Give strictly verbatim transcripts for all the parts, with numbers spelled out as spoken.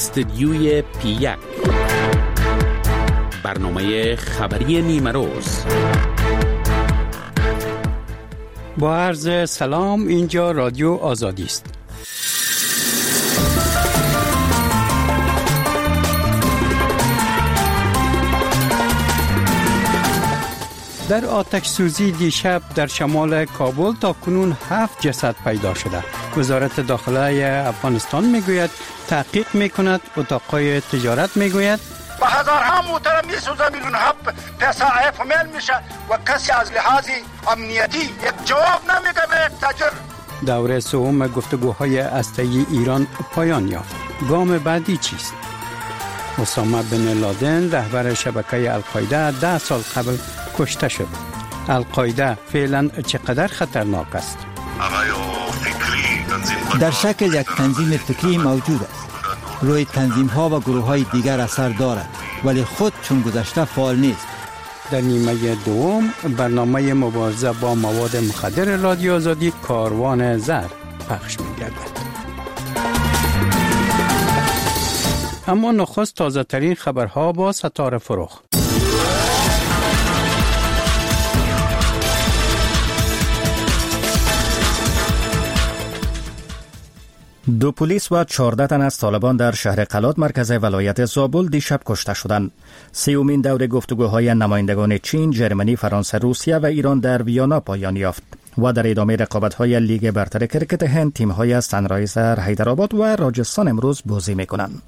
استدیوی پی یک، برنامه خبری نیمه روز. با عرض سلام، اینجا رادیو آزادی است. در آتش سوزی دیشب در شمال کابل تا کنون هفت جسد پیدا شده. وزارت داخله افغانستان میگوید تحقیق میکند. اتاقهای تجارت میگوید و هزارها موتر میسوزه، میلیون ها پیسه فامیل میشه و کسی از لحاظ امنیتی یک جواب نمیده به یک تاجر. دوره سوم گفتگوهای هسته‌ای ایران پایان یافت. گام بعدی چیست؟ اسامه بن لادن رهبر شبکه القاعده ده سال قبل کشته شد. القاعده فعلا چقدر خطرناک است؟ در شکل یک تنظیم فکری موجود است. روی تنظیم ها و گروه های دیگر اثر دارد، ولی خود چون گذشته فعال نیست. در نیمه دوم برنامه مبارزه با مواد مخدر رادیو آزادی کاروان زر پخش می‌گردد. اما نخست تازه ترین خبرها با ستاره فروخ. دو پلیس و چهارده تن از طالبان در شهر قلات مرکز ولایت زابل دیشب کشته شدند. سیومین دور گفتگوهای نمایندگان چین، ژرمنی، فرانسه، روسیه و ایران در ویانا پایان یافت و در ادامه رقابت‌های لیگ برتر کرکت هند تیم‌های سنرایزر حیدرآباد و راجستان امروز بازی می‌کنند.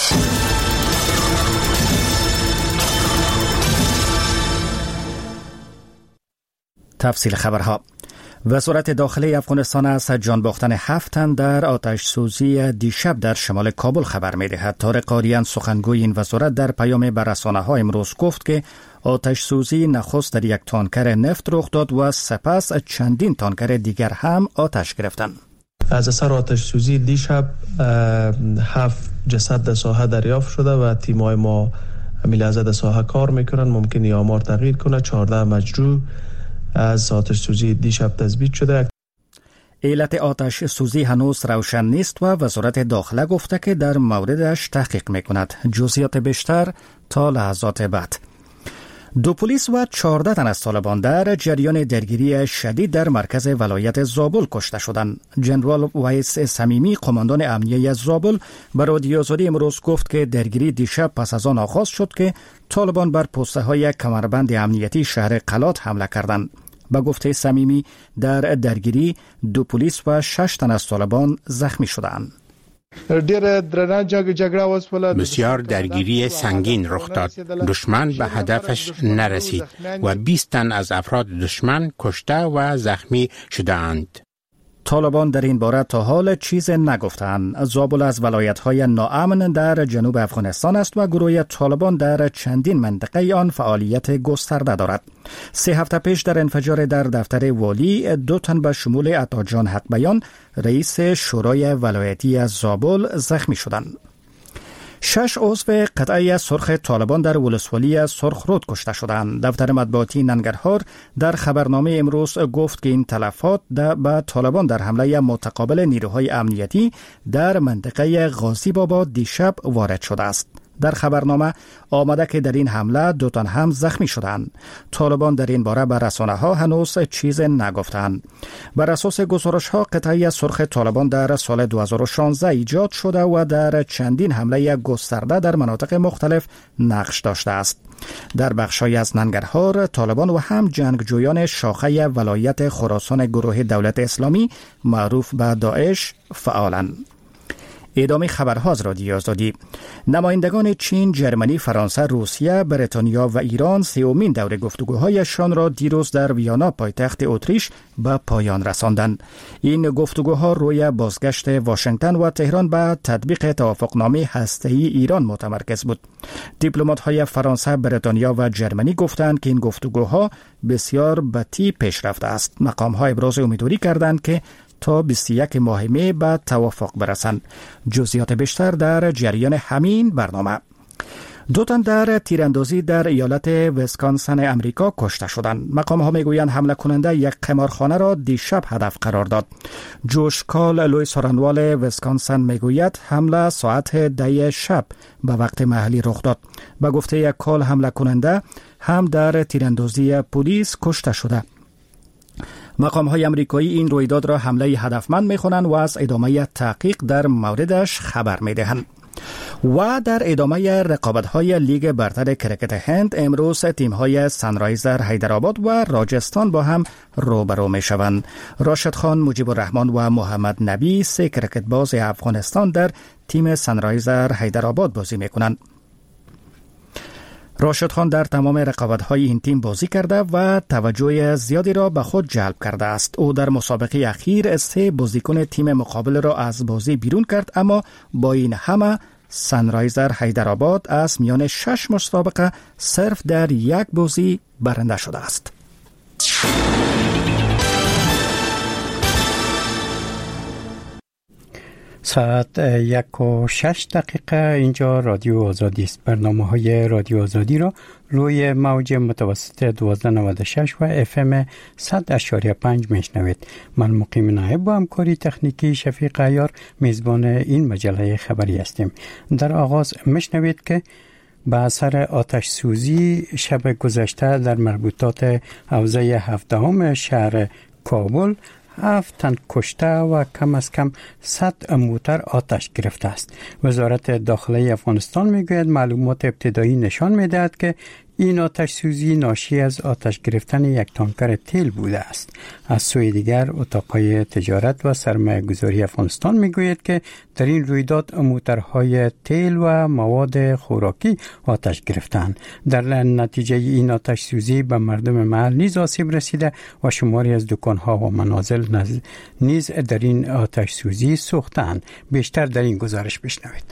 تفصیل خبرها. وزارت داخله افغانستان از جان باختن هفت تن در آتش سوزی دیشب در شمال کابل خبر می‌دهد. طارق قاریان سخنگوی این وزارت در پیام به رسانه‌ها امروز گفت که آتش سوزی نخست در یک تانکر نفت رخ داد و سپس چندین تانکر دیگر هم آتش گرفتند. از اثر آتش سوزی دیشب هفت جسد در ساحه دریافت شده و تیم‌های ما ملاحظه در ساحه کار میکنن. ممکنه آمار تغییر کنه. چهارده مجروح از آتش سوزی دیشب تثبیت شده. علت آتش سوزی هنوز روشن نیست و وزارت داخله گفته که در موردش تحقیق میکند. جزئیات بیشتر تا لحظات بعد. دو پلیس و چهارده تن از طالبان در جریان درگیری شدید در مرکز ولایت زابل کشته شدند. جنرال وایس صمیمی قماندان امنیه زابل به رادیو آزادی امروز گفت که درگیری دیشب پس از آن آغاز شد که طالبان بر پسته های کمربند امنیتی شهر قلات حمله کردند. با گفته صمیمی در درگیری دو پلیس و شش تن از طالبان زخمی شدند. بسیار درگیری سنگین رخ داد. دشمن به هدفش نرسید و بیست تن از افراد دشمن کشته و زخمی شدند. طالبان در این باره تا حال چیز نگفتند. زابل از ولایت‌های ناامن در جنوب افغانستان است و گروه طالبان در چندین منطقه آن فعالیت گسترده دارد. سه هفته پیش در انفجار در دفتر والی دو تن به شمول عطاجان حقبیان رئیس شورای ولایتی از زابل زخمی شدند. شش عضو قطعه سرخ طالبان در ولسوالی سرخرود کشته شدند. دفتر مطبوعاتی ننگرهار در خبرنامه امروز گفت که این تلفات به طالبان در حمله متقابل نیروهای امنیتی در منطقه غازی بابا دیشب وارد شده است. در خبرنامه آمده که در این حمله دو تن هم زخمی شدند. طالبان در این باره به رسانه‌ها هنوز چیز نگفتند. بر اساس گزارش‌ها قطعه سرخ طالبان در سال دو هزار و شانزده ایجاد شده و در چندین حمله گسترده در مناطق مختلف نقش داشته است. در بخش‌های از ننگرهار طالبان و هم جنگجویان شاخه ولایت خراسان گروه دولت اسلامی معروف به داعش فعالند. ادامه خبرها از رادیو آزادی. نمایندگان چین، ژرمنی، فرانسه، روسیه، بریتانیا و ایران سومین دور گفتگوهایشان را دیروز در ویانا پایتخت اتریش به پایان رساندند. این گفتگوها روی بازگشت واشنگتن و تهران به تطبیق توافقنامه هسته‌ای ایران متمرکز بود. دیپلمات‌های فرانسه، بریتانیا و ژرمنی گفتند که این گفتگوها بسیار بطیء پیش رفته است. مقام‌ها ابراز امیدواری کردند که تا بیست و یک ماه می به توافق برسند. جزئیات بیشتر در جریان همین برنامه. دو تن در تیراندازی در ایالت ویسکانسن امریکا کشته شدند. مقام ها میگویند حمله کننده یک قمارخانه را دیشب هدف قرار داد. جوش کال لوئیس هورنوال ویسکانسن میگوید حمله ساعت ده شب به وقت محلی رخ داد. به گفته یک کال حمله کننده هم در تیراندازی پلیس کشته شده. مقام های امریکایی این رویداد را حمله هدفمند میخوانند و از ادامه تحقیق در موردش خبر میدهند. و در ادامه رقابت‌های لیگ برتر کرکت هند امروز تیم‌های سنرایزر حیدرآباد و راجستان با هم روبرو می‌شوند. راشد خان، مجیب الرحمن و محمد نبی سه کرکت باز افغانستان در تیم سنرایزر حیدرآباد بازی می‌کنند. راشد خان در تمام رقابت‌های این تیم بازی کرده و توجه زیادی را به خود جلب کرده است. او در مسابقه اخیر سه بازیکن تیم مقابل را از بازی بیرون کرد، اما با این همه سنرایزر حیدرآباد از میان شش مسابقه صرف در یک بازی برنده شده است. ساعت یک و شش دقیقه اینجا رادیو آزادی است. برنامه های رادیو آزادی را روی موج متوسط دوازده نود و شش و اف ام صد اشاریه پنج میشنوید. من مقیم نایب با همکاری تکنیکی شفیق عیار میزبان این مجله خبری هستیم. در آغاز میشنوید که به اثر آتش سوزی شب گذشته در مربوطات حوزه هفدهم شهر کابل هفت تن کشته و کم از کم صد موتر آتش گرفته است. وزارت داخلی افغانستان میگوید معلومات ابتدایی نشان میدهد که این آتش سوزی ناشی از آتش گرفتن یک تانکر تیل بوده است. از سوی دیگر اتاقهای تجارت و سرمایه گذاری افغانستان میگوید که در این رویداد موترهای تیل و مواد خوراکی آتش گرفتند. در نتیجه این آتش سوزی به مردم محل نیز آسیب رسیده و شماری از دکانها و منازل نیز در این آتش سوزی سوختند. بیشتر در این گزارش بشنوید.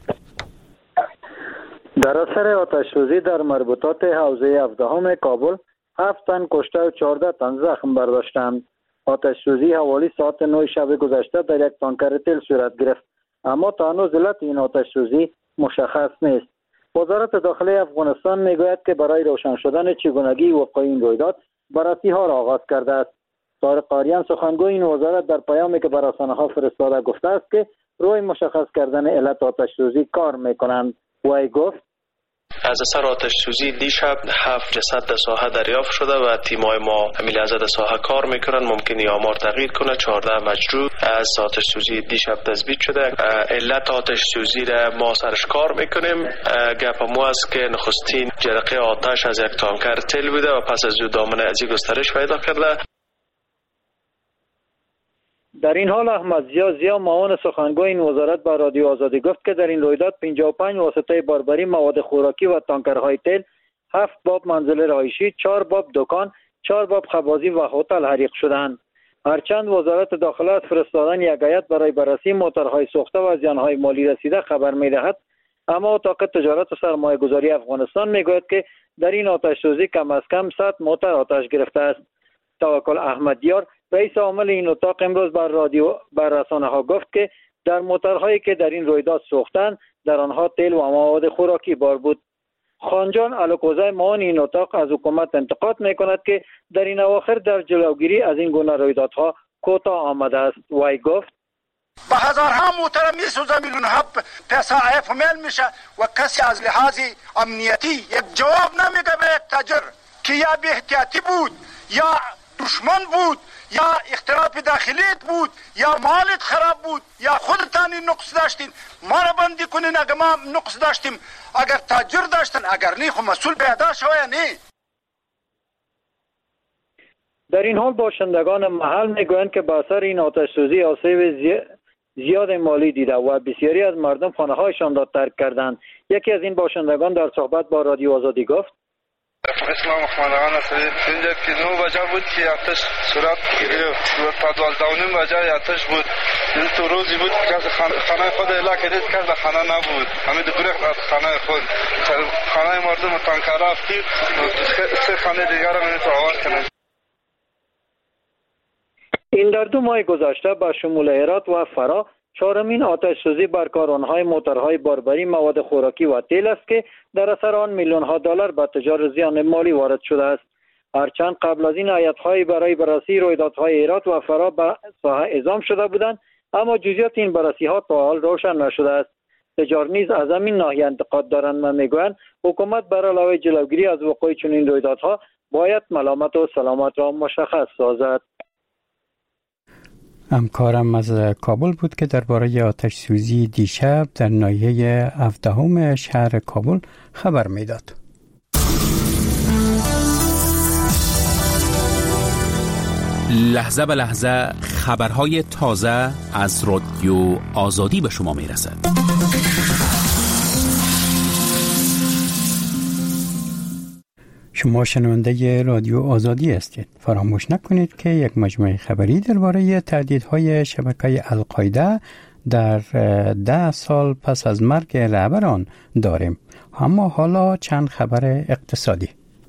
در اثر آتش سوزی در مربوطات حوزه هفدهم کابل هفت تن کشته و چهارده تن زخم برداشتند. آتش سوزی حوالی ساعت نه شب گذشته در یک تانکر تیل صورت گرفت، اما تا هنوز علت این آتش سوزی مشخص نیست. وزارت داخلی افغانستان میگوید که برای روشن شدن چگونگی وقوع این رویداد بررسی ها را آغاز کرده است. طارق قاریان سخنگوی این وزارت در پیامی که بر رسانه‌ها فرستاده گفته است که روی مشخص کردن علت آتش سوزی کار میکنند. وی گفت از اثر آتش سوزی دیشب هفت جسد در ساحه دریافت شده و تیمای ما عملی از ساحه کار میکنن. ممکنه آمار تغییر کنه. چهارده مجروح از آتش سوزی دیشب تثبیت شده. علت آتش سوزی را ما سرش کار میکنیم. گپ ما است که نخستین جرقه آتش از یک تانکر تیل بوده و پس از او دامنه ازی گسترش پیدا کرده. در این حال احمد زیا زیا معاون سخنگوی این وزارت با رادیو آزادی گفت که در این رویداد پنجاه و پنج واسطه باربری، مواد خوراکی و تانکرهای تیل، هفت باب منزل رهایشی، چهار باب دکان، چهار باب خبازی و هتل حریق شدند. هرچند وزارت داخله از فرستادن یک هیئت برای بررسی موترهای سوخته و زیانهای مالی رسیده خبر می‌دهد، اما اتاق تجارت و سرمایه گذاری افغانستان میگوید که در این آتش سوزی کم از کم صد موتر آتش گرفته است. توکل احمدیار رئیس عامل این اتاق امروز بر رادیو بر رسانه ها گفت که در موترهایی که در این رویداد سوختند در آنها تیل و مواد خوراکی بار بود. خانجان الکوزای معاون این اتاق از حکومت انتقاد میکند که در این اواخر در جلوگیری از این گونه رویدادها کوتاه آمده است. وی گفت به هزارها موتر میسوزه، میلیون ها پیسه عیف میل میشه و کسی از لحاظ امنیتی یک جواب نمیده به یک تاجر که یا بی احتیاطی بود یا دشمن بود یا اختلاف داخلیت بود یا مالت خراب بود یا خودتانی نقص داشتین، ما را بندی کنین اگر ما نقص داشتیم. اگر تاجر داشتن اگر نی خو مسئول بیادار شوه نی. در این حال باشندگان محل میگویند که به اثر این آتش سوزی آسیب زیاد مالی دیده و بسیاری از مردم خانه هایشان را ترک کردند. یکی از این باشندگان در صحبت با رادیو آزادی گفت اسلام خانقان است. اینجا که نو بجا بود که آتش صورت گرفت و تا دوازده و نیم بجا آتش بود. این تو روزی بود که خانه خود الا که دید که خانه نبود، همین گریخت از خانه خود. خانه مردم تانکر رفتی سه خانه دیگر را می توان کنند. این در دو ماه گذشته با شمول هرات و فرا چهارمین آتش سوزی بر کاروانهای موترهای باربری مواد خوراکی و تیل است که در اثر آن میلیون ها دلار به تجار زیان مالی وارد شده است. هرچند قبل از این هیئت‌های برای بررسی رویدادهای هرات و فرا به ساحه اعزام شده بودند، اما جزئیات این بررسی‌ها تا حال روشن نشده است. تجار نیز از همین ناحیه انتقاد دارند و میگویند حکومت برای علاوه جلوگیری از وقوع چنین رویدادها باید ملامت و سلامت را مشخص سازد. همکارم از کابل بود که درباره آتش سوزی دیشب در ناحیه هفدهم شهر کابل خبر میداد. لحظه به لحظه خبرهای تازه از رادیو آزادی به شما میرسد. شما شنونده رادیو آزادی هستید. فراموش نکنید که یک مجموعه خبری درباره تهدیدهای شبکه القاعده در ده سال پس از مرگ رهبر آن داریم. اما حالا چند خبر اقتصادی.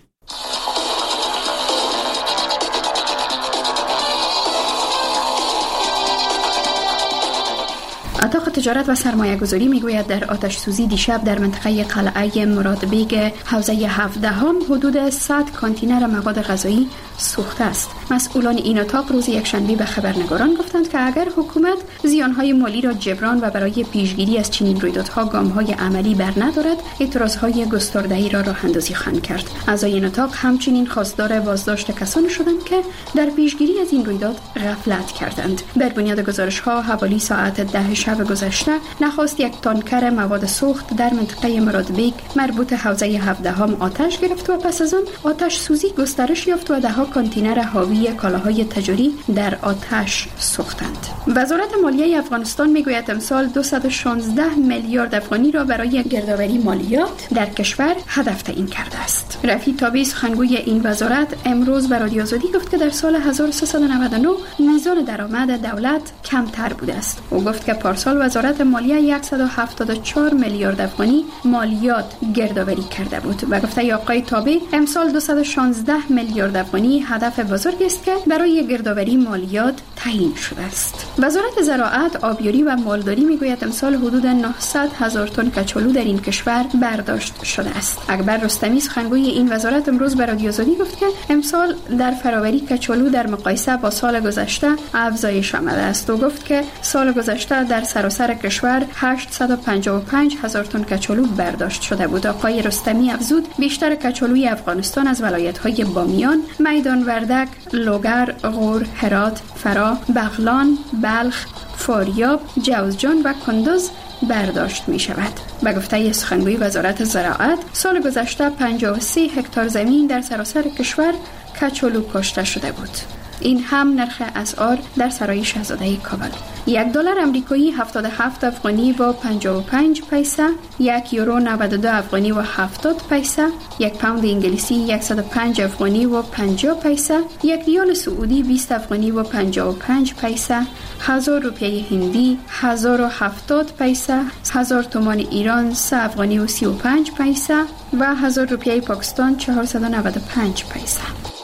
اتاق تجارت و سرمایه گذاری می گوید در آتش سوزی دیشب در منطقه قلعه مراد بیگ حوزه هفدهم حدود صد کانتینر مواد غذایی سوخته است. مسئولان این اتاق روز یکشنبه به خبرنگاران گفتند که اگر حکومت زیانهای مالی را جبران و برای پیشگیری از چنین رویدادها گام‌های عملی بر ندارد، اعتراضهای گسترده‌ای را راه اندازی خواهند کرد. اعضای این اتاق همچنین خواستار بازداشت کسانی شدند که در پیشگیری از این رویداد غفلت کردند. بر بنیاد گزارش‌ها حوالی ساعت ده شب گذشته نخست یک تانکر مواد سوخت در منطقه مراد بیگ مربوط حوزه هفدهم آتش گرفت و پس از آن آتش سوزی گسترش یافت و ده‌ها کانتینر حاوی کالاهای تجاری در آتش سوختند. وزارت مالیه افغانستان میگوید امسال دویست و شانزده میلیارد افغانی را برای گردآوری مالیات در کشور هدف تعیین کرده است. رفیع تابی سخنگوی این وزارت امروز به رادیو آزادی گفت که در سال هزار و سیصد و نود و نه میزان درآمد دولت کمتر بوده است. او گفت که پارسال وزارت مالیه صد و هفتاد و چهار میلیارد افغانی مالیات گردآوری کرده بود و گفته آقای تابی امسال دویست و شانزده میلیارد افغانی هدف بزرگی است که برای گردآوری مالیات تعیین شده است. وزارت زراعت، آبیاری و مالداری میگوید امسال حدود نهصد هزار تن کچالو در این کشور برداشت شده است. اکبر رستمی سخنگوی این وزارت امروز به رادیو آزادی گفت که امسال در فراوری کچالو در مقایسه با سال گذشته افزایش آمده است. او گفت که سال گذشته در سراسر کشور هشتصد و پنجاه و پنج هزار تن کچالو برداشت شده بود. آقای رستمی افزود بیشتر کچالوی افغانستان از ولایت‌های بامیان، میدان وردک، لوگر، غور، هرات، فرا، بغلان، بلخ، فاریاب، جوزجان و کندز برداشت می شود. به گفته سخنگوی وزارت زراعت سال گذشته پنجاه و سه هکتار زمین در سراسر کشور کچالو کاشته شده بود. این هم نرخ اسعار در سرای شاهزاده کابل. یک دلار امریکایی هفتاد و هفت افغانی و پنجاه و پنج پیسه، یک یورو نود و دو افغانی و هفتاد پیسه، یک پوند انگلیسی صد و پنج افغانی و پنجاه پیسه، یک ریال سعودی بیست افغانی و پنجاه و پنج پیسه، هزار روپیه هندی هزار و هفتاد پیسه، هزار تومان ایران سه افغانی و سی و پنج پیسه و هزار روپیه پاکستان چهارصد و نود و پنج پیسه.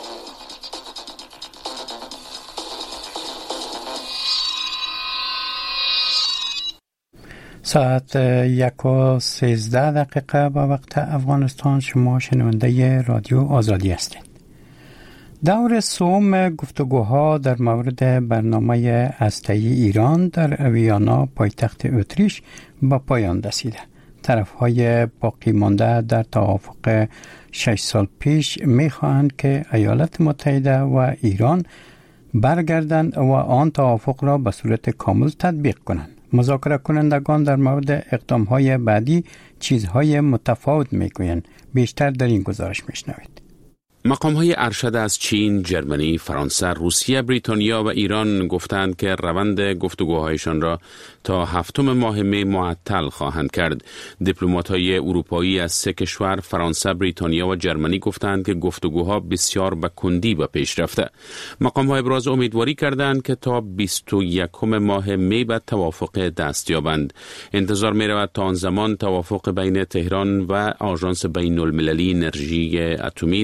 ساعت یک و سیزده دقیقه به وقت افغانستان. شما شنونده رادیو آزادی هستید. دور سوم گفتگوها در مورد برنامه هسته‌ای ایران در ویانا پایتخت اتریش به پایان رسیده. طرف‌های باقی مانده در توافق شش سال پیش می‌خواهند که ایالات متحده و ایران برگردند و آن توافق را به صورت کامل تطبیق کنند. مذاکره کنندگان در مورد اقدام‌های بعدی چیزهای متفاوت می‌گویند. بیشتر در این گزارش می‌شنوید. مقام‌های ارشد از چین، جرمنی، فرانسه، روسیه، بریتانیا و ایران گفتند که روند گفتگوهایشان را تا هفتم ماه می معطل خواهند کرد. دیپلمات‌های اروپایی از سه کشور فرانسه، بریتانیا و جرمنی گفتند که گفتگوها بسیار به کندی به پیش رفته. مقام‌ها ابراز امیدواری کردند که تا بیست و یکم ماه می به توافق دست یابند. انتظار می‌رود تا آن زمان توافق بین تهران و آژانس بین‌المللی انرژی اتمی در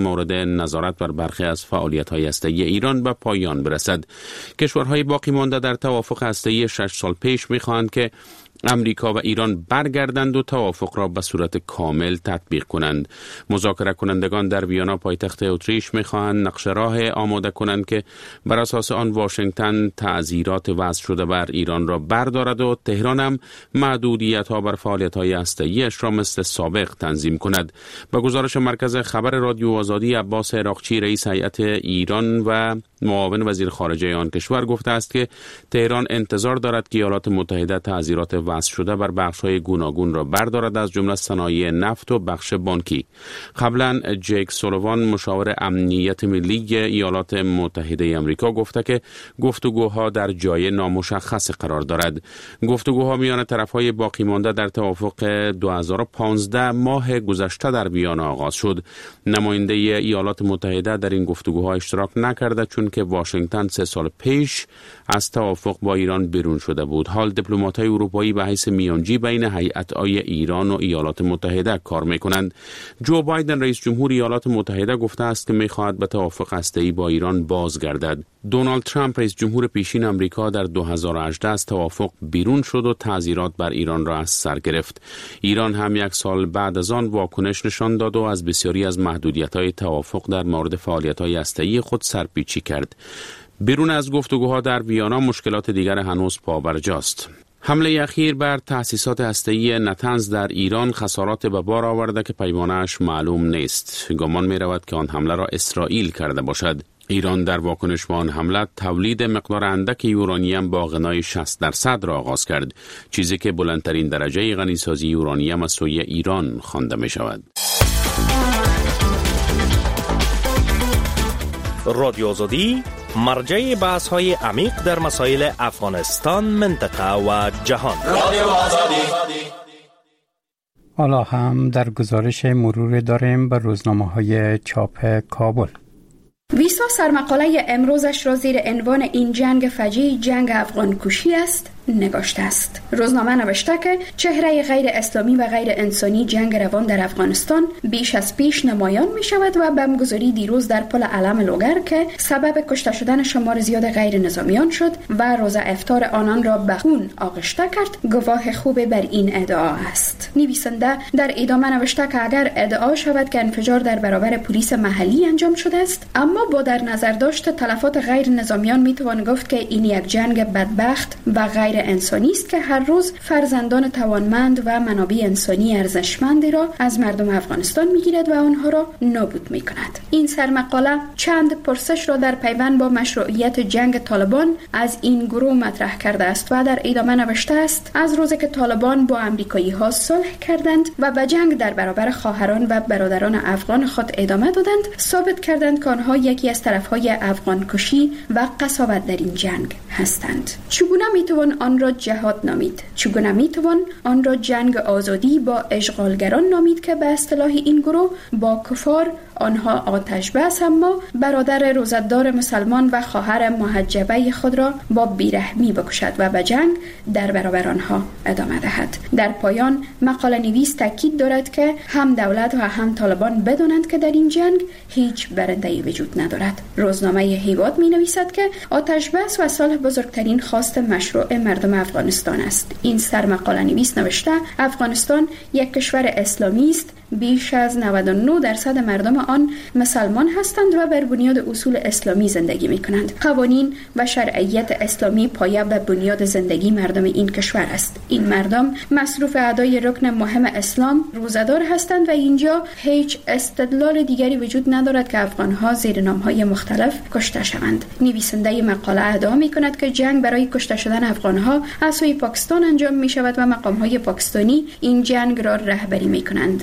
مورد نظارت بر برخی از فعالیت‌های هسته‌ای ایران به پایان برسد. کشورهای باقی مانده در توافق هسته‌ای شش سال پیش می‌خواهند که امریکا و ایران برگردند و توافق را به صورت کامل تطبیق کنند. مذاکره کنندگان در ویانا پایتخت اتریش می‌خواهند نقشه راه آماده کنند که بر اساس آن واشنگتن تعزیرات وضع شده بر ایران را بردارد و تهران هم محدودیت‌ها بر فعالیت‌های هسته‌ای‌اش را مثل سابق تنظیم کند. به گزارش مرکز خبر رادیو آزادی، عباس عراقچی رئیس هیئت ایران و معاون وزیر خارجه آن کشور گفته است که تهران انتظار دارد که ایالات متحده تعزیرات وضع شده بر بخش‌های گوناگون را بردارد، از جمله صنایع نفت و بخش بانکی. قبلا جیک سولوان مشاور امنیت ملی ایالات متحده آمریکا گفته که گفتگوها در جای نامشخص قرار دارد. گفتگوها میان طرف‌های باقی مانده در توافق دو هزار و پانزده ماه گذشته در ویانا آغاز شد. نماینده ایالات متحده در این گفتگوها اشتراک نکرده چون که واشنگتن سه سال پیش از توافق با ایران بیرون شده بود. حال دیپلمات‌های اروپایی به حیث میانجی بین هیئت‌های ایران و ایالات متحده کار می‌کنند. جو بایدن رئیس جمهور ایالات متحده گفته است که می‌خواهد به توافق هسته‌ای با ایران بازگردد. دونالد ترامپ رئیس جمهور پیشین آمریکا در دو هزار و هجده از توافق بیرون شد و تعزیرات بر ایران را از سر گرفت. ایران هم یک سال بعد از آن واکنش نشان داد و از بسیاری از محدودیت‌های توافق در مورد فعالیت‌های هسته‌ای خود سرپیچی کرد. بیرون از گفتگوها در ویانا مشکلات دیگر هنوز پابرجاست. حمله اخیر بر تأسیسات هسته‌ای نتنز در ایران خسارات به بار آورده که پیمانه‌اش معلوم نیست. گمان می رود که آن حمله را اسرائیل کرده باشد. ایران در واکنش به آن حمله تولید مقدار اندک یورانیم با غنای شصت درصد را آغاز کرد، چیزی که بلندترین درجه غنیسازی یورانیم از سوی ایران خوانده می شود. رادیو آزادی مرجع بحث های عمیق در مسائل افغانستان، منطقه و جهان. رادیو آزادی. حالا هم در گزارش مرور داریم به روزنامه های چاپ کابل. ویسا سرمقاله امروزش را زیر عنوان این جنگ فجیع جنگ افغان کشی است نگاشته است. روزنامه نوشته که چهره غیر اسلامی و غیر انسانی جنگ روان در افغانستان بیش از پیش نمایان می شود و بمبگذاری دیروز در پل علم لوگر که سبب کشته شدن شمار زیاد غیر نظامیان شد و روزه افطار آنان را به خون آغشته کرد گواه خوب بر این ادعا است. نویسنده در ادامه نوشته که اگر ادعا شود که انفجار در برابر پلیس محلی انجام شده است، اما با در نظر داشت تلفات غیر نظامیان می توان گفت که این یک جنگ بدبخت و غیر انسانی است که هر روز فرزندان توانمند و منابع انسانی ارزشمندی را از مردم افغانستان میگیرد و آنها را نابود می کند. این سرمقاله چند پرسش را در پیوند با مشروعیت جنگ طالبان از این گروه مطرح کرده است و در ادامه نوشته است از روزی که طالبان با امریکایی ها صلح کردند و به جنگ در برابر خواهران و برادران افغان خود ادامه دادند، ثابت کردند که آنها یکی از طرفهای افغان کشی و قساوت در این جنگ هستند. چگونه میتوان آن را جهاد نامید؟ چگونه میتوان آن را جنگ آزادی با اشغالگران نامید که به اصطلاح این گروه با کفار آنها آتش بس اما برادر روزدار مسلمان و خواهر محجبه خود را با بیرحمی بکشد و به جنگ در برابر آنها ادامه دهد. در پایان مقاله نویس تاکید دارد که هم دولت و هم طالبان بدانند که در این جنگ هیچ برنده‌ای وجود ندارد. روزنامه هیواد می نویسد که آتش بس و صلح بزرگترین خواست مشروع مردم افغانستان است. این سرمقاله نویس نوشته افغانستان یک کشور اسلامی است. بیش از نود و نه درصد مردم آن مسلمان هستند و بر بنیاد اصول اسلامی زندگی می کنند. قوانین و شرعیت اسلامی پایه بر بنیاد زندگی مردم این کشور است. این مردم مصروف ادای رکن مهم اسلام روزدار هستند و اینجا هیچ استدلال دیگری وجود ندارد که افغانها زیر نام‌های مختلف کشته شوند. نویسنده مقاله ادعا می کند که جنگ برای کشته شدن افغانها از سوی پاکستان انجام می شود و مقام‌های پاکستانی این جنگ را رهبری می کنند.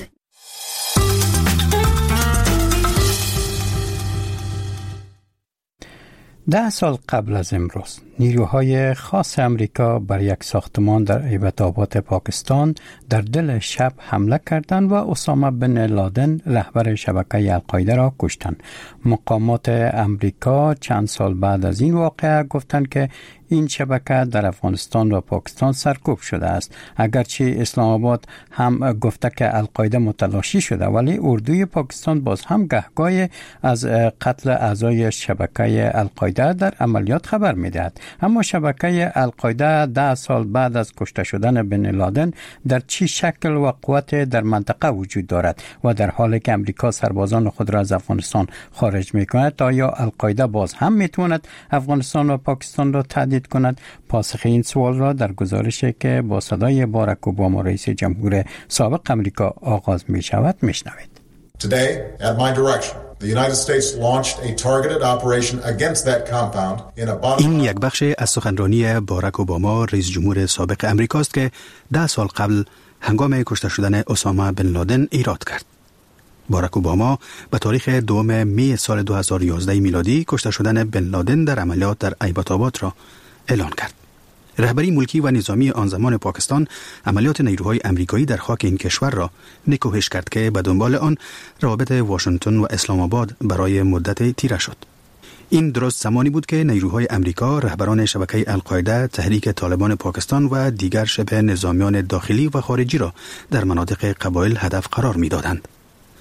ده سال قبل از امروز نیروهای خاص امریکا بر یک ساختمان در ایبت آباد پاکستان در دل شب حمله کردند و اسامه بن لادن رهبر شبکه القاعده را کشتند. مقامات امریکا چند سال بعد از این واقعه گفتند که این شبکه در افغانستان و پاکستان سرکوب شده است. اگرچه اسلام آباد هم گفته که القاعده متلاشی شده، ولی اردوی پاکستان باز هم گهگاه از قتل اعضای شبکه القاعده در عملیات خبر می‌دهد. اما شبکه القاعده ده سال بعد از کشته شدن بن لادن در چی شکل و قوت در منطقه وجود دارد و در حالی که امریکا سربازان خود را از افغانستان خارج می‌کند، آیا القاعده باز هم می‌تواند افغانستان و پاکستان را تهدید کند؟ پاسخ این سوال را در گزارشی که با صدای باراک اوباما رئیس جمهور سابق امریکا آغاز می شود می شنوید. Today, at my direction, the United States launched a targeted operation against that compound in a bomb. این یک بخش از سخنرانی باراک اوباما رئیس جمهور سابق امریکا است که ده سال قبل هنگام کشته شدن اسامه بن لادن ایراد کرد. باراک اوباما به تاریخ دوم می سال دو هزار و یازده میلادی کشته شدن بن لادن در عملیات در ایبت آباد را اعلان کرد. رهبری ملکی و نظامی آن زمان پاکستان عملیات نیروهای امریکایی در خاک این کشور را نکوهش کرد که به دنبال آن روابط واشنگتن و اسلام آباد برای مدت تیره شد. این درست زمانی بود که نیروهای امریکا رهبران شبکه القاعده، تحریک طالبان پاکستان و دیگر شبه نظامیان داخلی و خارجی را در مناطق قبایل هدف قرار می‌دادند.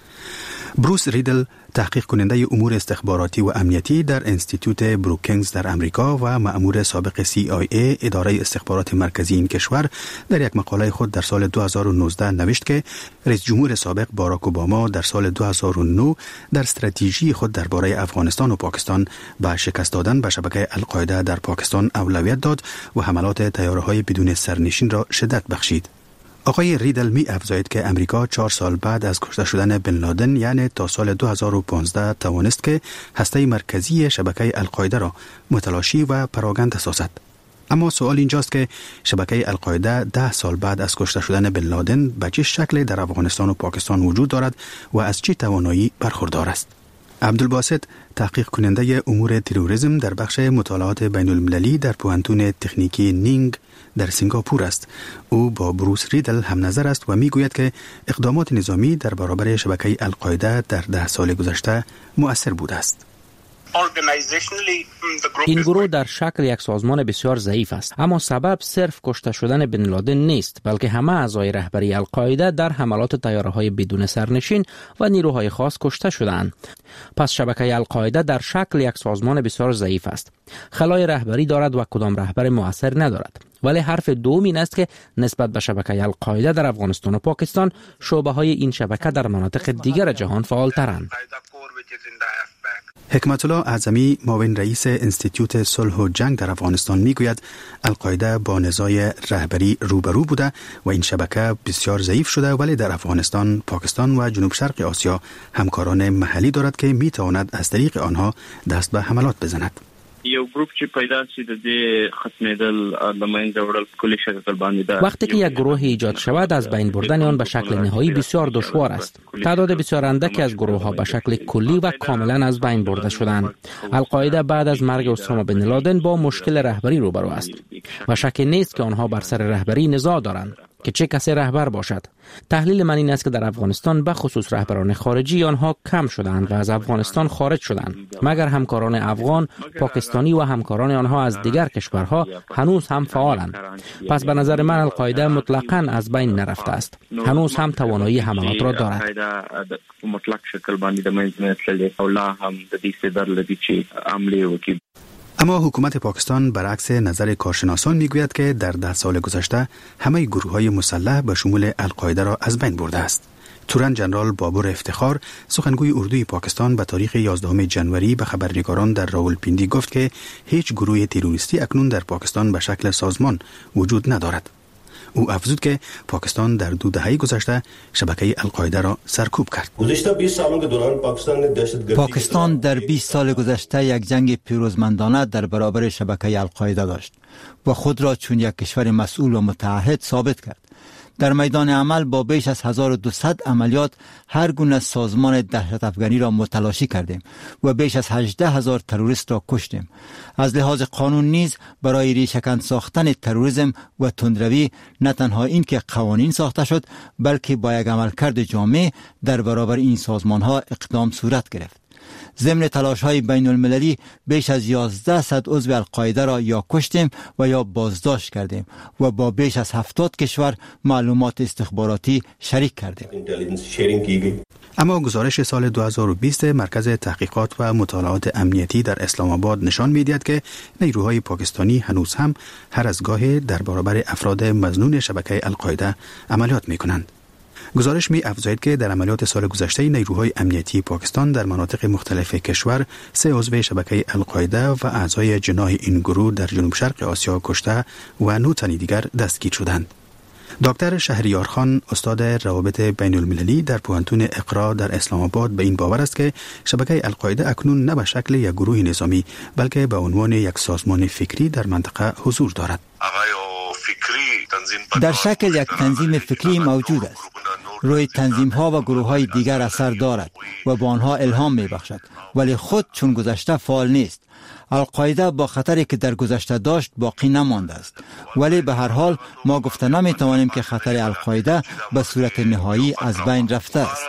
بروس ریدل، تحقیق کننده امور استخباراتی و امنیتی در انستیتوت بروکینگز در امریکا و مأمور سابق سی آی ای اداره استخبارات مرکزی این کشور، در یک مقاله خود در سال دو هزار و نوزده نوشت که رئیس جمهور سابق باراک اوباما در سال دو هزار و نه در استراتژی خود درباره افغانستان و پاکستان به شکست دادن به شبکه القاعده در پاکستان اولویت داد و حملات طیاره‌های بدون سرنشین را شدت بخشید. آقای ریدل می افزاید که امریکا چهار سال بعد از کشته شدن بن لادن، یعنی تا سال دو هزار و پانزده، توانست که هسته مرکزی شبکه القاعده را متلاشی و پراگنده سازد. اما سوال اینجاست که شبکه القاعده ده سال بعد از کشته شدن بن لادن به چه شکل در افغانستان و پاکستان وجود دارد و از چه توانایی برخوردار است؟ عبدالباسط، تحقیق کننده امور تروریسم در بخش مطالعات بین المللی در پوهنتون تکنیکی نینگ در سنگاپور است. او با بروس ریدل هم نظر است و می گوید که اقدامات نظامی در برابر شبکه القاعده در ده سال گذشته مؤثر بوده است. این گروه در شکل یک سازمان بسیار ضعیف است، اما سبب صرف کشته شدن بن لادن نیست، بلکه همه اعضای رهبری القاعده در حملات طیاره‌های بدون سرنشین و نیروهای خاص کشته شدند. پس شبکه القاعده در شکل یک سازمان بسیار ضعیف است. خلای رهبری دارد و کدام رهبر مؤثر ندارد. ولی حرف دوم این است که نسبت به شبکه القاعده در افغانستان و پاکستان، شعبه های این شبکه در مناطق دیگر جهان فعال‌ترند. حکمت الله اعظمی، معاون رئیس انستیتوت صلح و جنگ در افغانستان، میگوید القاعده با نزاع رهبری روبرو بوده و این شبکه بسیار ضعیف شده، ولی در افغانستان، پاکستان و جنوب شرق آسیا همکاران محلی دارد که میتواند از طریق آنها دست به حملات بزند. یو گروپ چې پیدا شي د دې ختمېدل د منځه وړل په کلي شکل باندې ده. وقتی که یک گروه ایجاد شود، از بین بردن آن به شکل نهایی بسیار دشوار است. تعداد بسیار اندکی از گروه ها به شکل کلی و کاملا از بین برده شدند. القاعده بعد از مرگ اسامه بن لادن با مشکل رهبری روبرو است و شک نیست که آنها بر سر رهبری نزاع دارند که چه کسی رهبر باشد. تحلیل من این است که در افغانستان به خصوص رهبران خارجی آنها کم شدند و از افغانستان خارج شدند، مگر همکاران افغان، پاکستانی و همکاران آنها از دیگر کشورها هنوز هم فعالند. پس به نظر من القاعده مطلقاً از بین نرفته است، هنوز هم توانایی حملات را دارد. مطلق شکل باندې د منځ نه تللی او لا هم د دې صدر لدی چې عملی وکړي. اما حکومت پاکستان برعکس نظر کارشناسان میگوید که در ده سال گذشته همه گروه‌های مسلح به شمول القاعده را از بین برده است. تورن جنرال بابور افتخار، سخنگوی اردوی پاکستان، به تاریخ یازدهم ژانویه به خبرنگاران در راولپیندی گفت که هیچ گروه تروریستی اکنون در پاکستان به شکل سازمان وجود ندارد. او افزود که پاکستان در دو دهه گذشته شبکه القاعده را سرکوب کرد. پاکستان در بیست سال گذشته یک جنگ پیروزمندانه در برابر شبکه القاعده داشت و خود را چون یک کشور مسئول و متعهد ثابت کرد. در میدان عمل با بیش از هزار و دویست عملیات هر گونه سازمان دهشت افغانی را متلاشی کردیم و بیش از هجده هزار تروریست را کشتیم. از لحاظ قانون نیز برای ریشه‌کن ساختن تروریسم و تندروی نه تنها این که قوانین ساخته شد، بلکه با یک عملکرد جامع در برابر این سازمان ها اقدام صورت گرفت. ضمن تلاش های بین المللی بیش از یازده صد عضو القاعده را یا کشتیم و یا بازداشت کردیم و با بیش از هفتاد کشور معلومات استخباراتی شریک کردیم. اما گزارش سال دو هزار و بیست مرکز تحقیقات و مطالعات امنیتی در اسلام آباد نشان می‌دهد که نیروهای پاکستانی هنوز هم هر از گاهی در برابر افراد مظنون شبکه القاعده عملیات می‌کنند. گزارش می افزاید که در عملیات سال گذشته نیروهای امنیتی پاکستان در مناطق مختلف کشور سه عضو شبکه القاعده و اعضای جناح این گروه در جنوب شرق آسیا کشته و نه تن دیگر دستگیر شدند. دکتر شهریار خان، استاد روابط بین المللی در پوهنتون اقرا در اسلام آباد، به این باور است که شبکه القاعده اکنون نه به شکل یک گروه نظامی بلکه به عنوان یک سازمان فکری در منطقه حضور دارد. در شکل یک تنظیم فکری موجود است. روی تنظیم ها و گروه های دیگر اثر دارد و با آنها الهام می بخشد، ولی خود چون گذشته فعال نیست. القاعده با خطری که در گذشته داشت باقی نمانده است، ولی به هر حال ما گفته نمی توانیم که خطر القاعده به صورت نهایی از بین رفته است.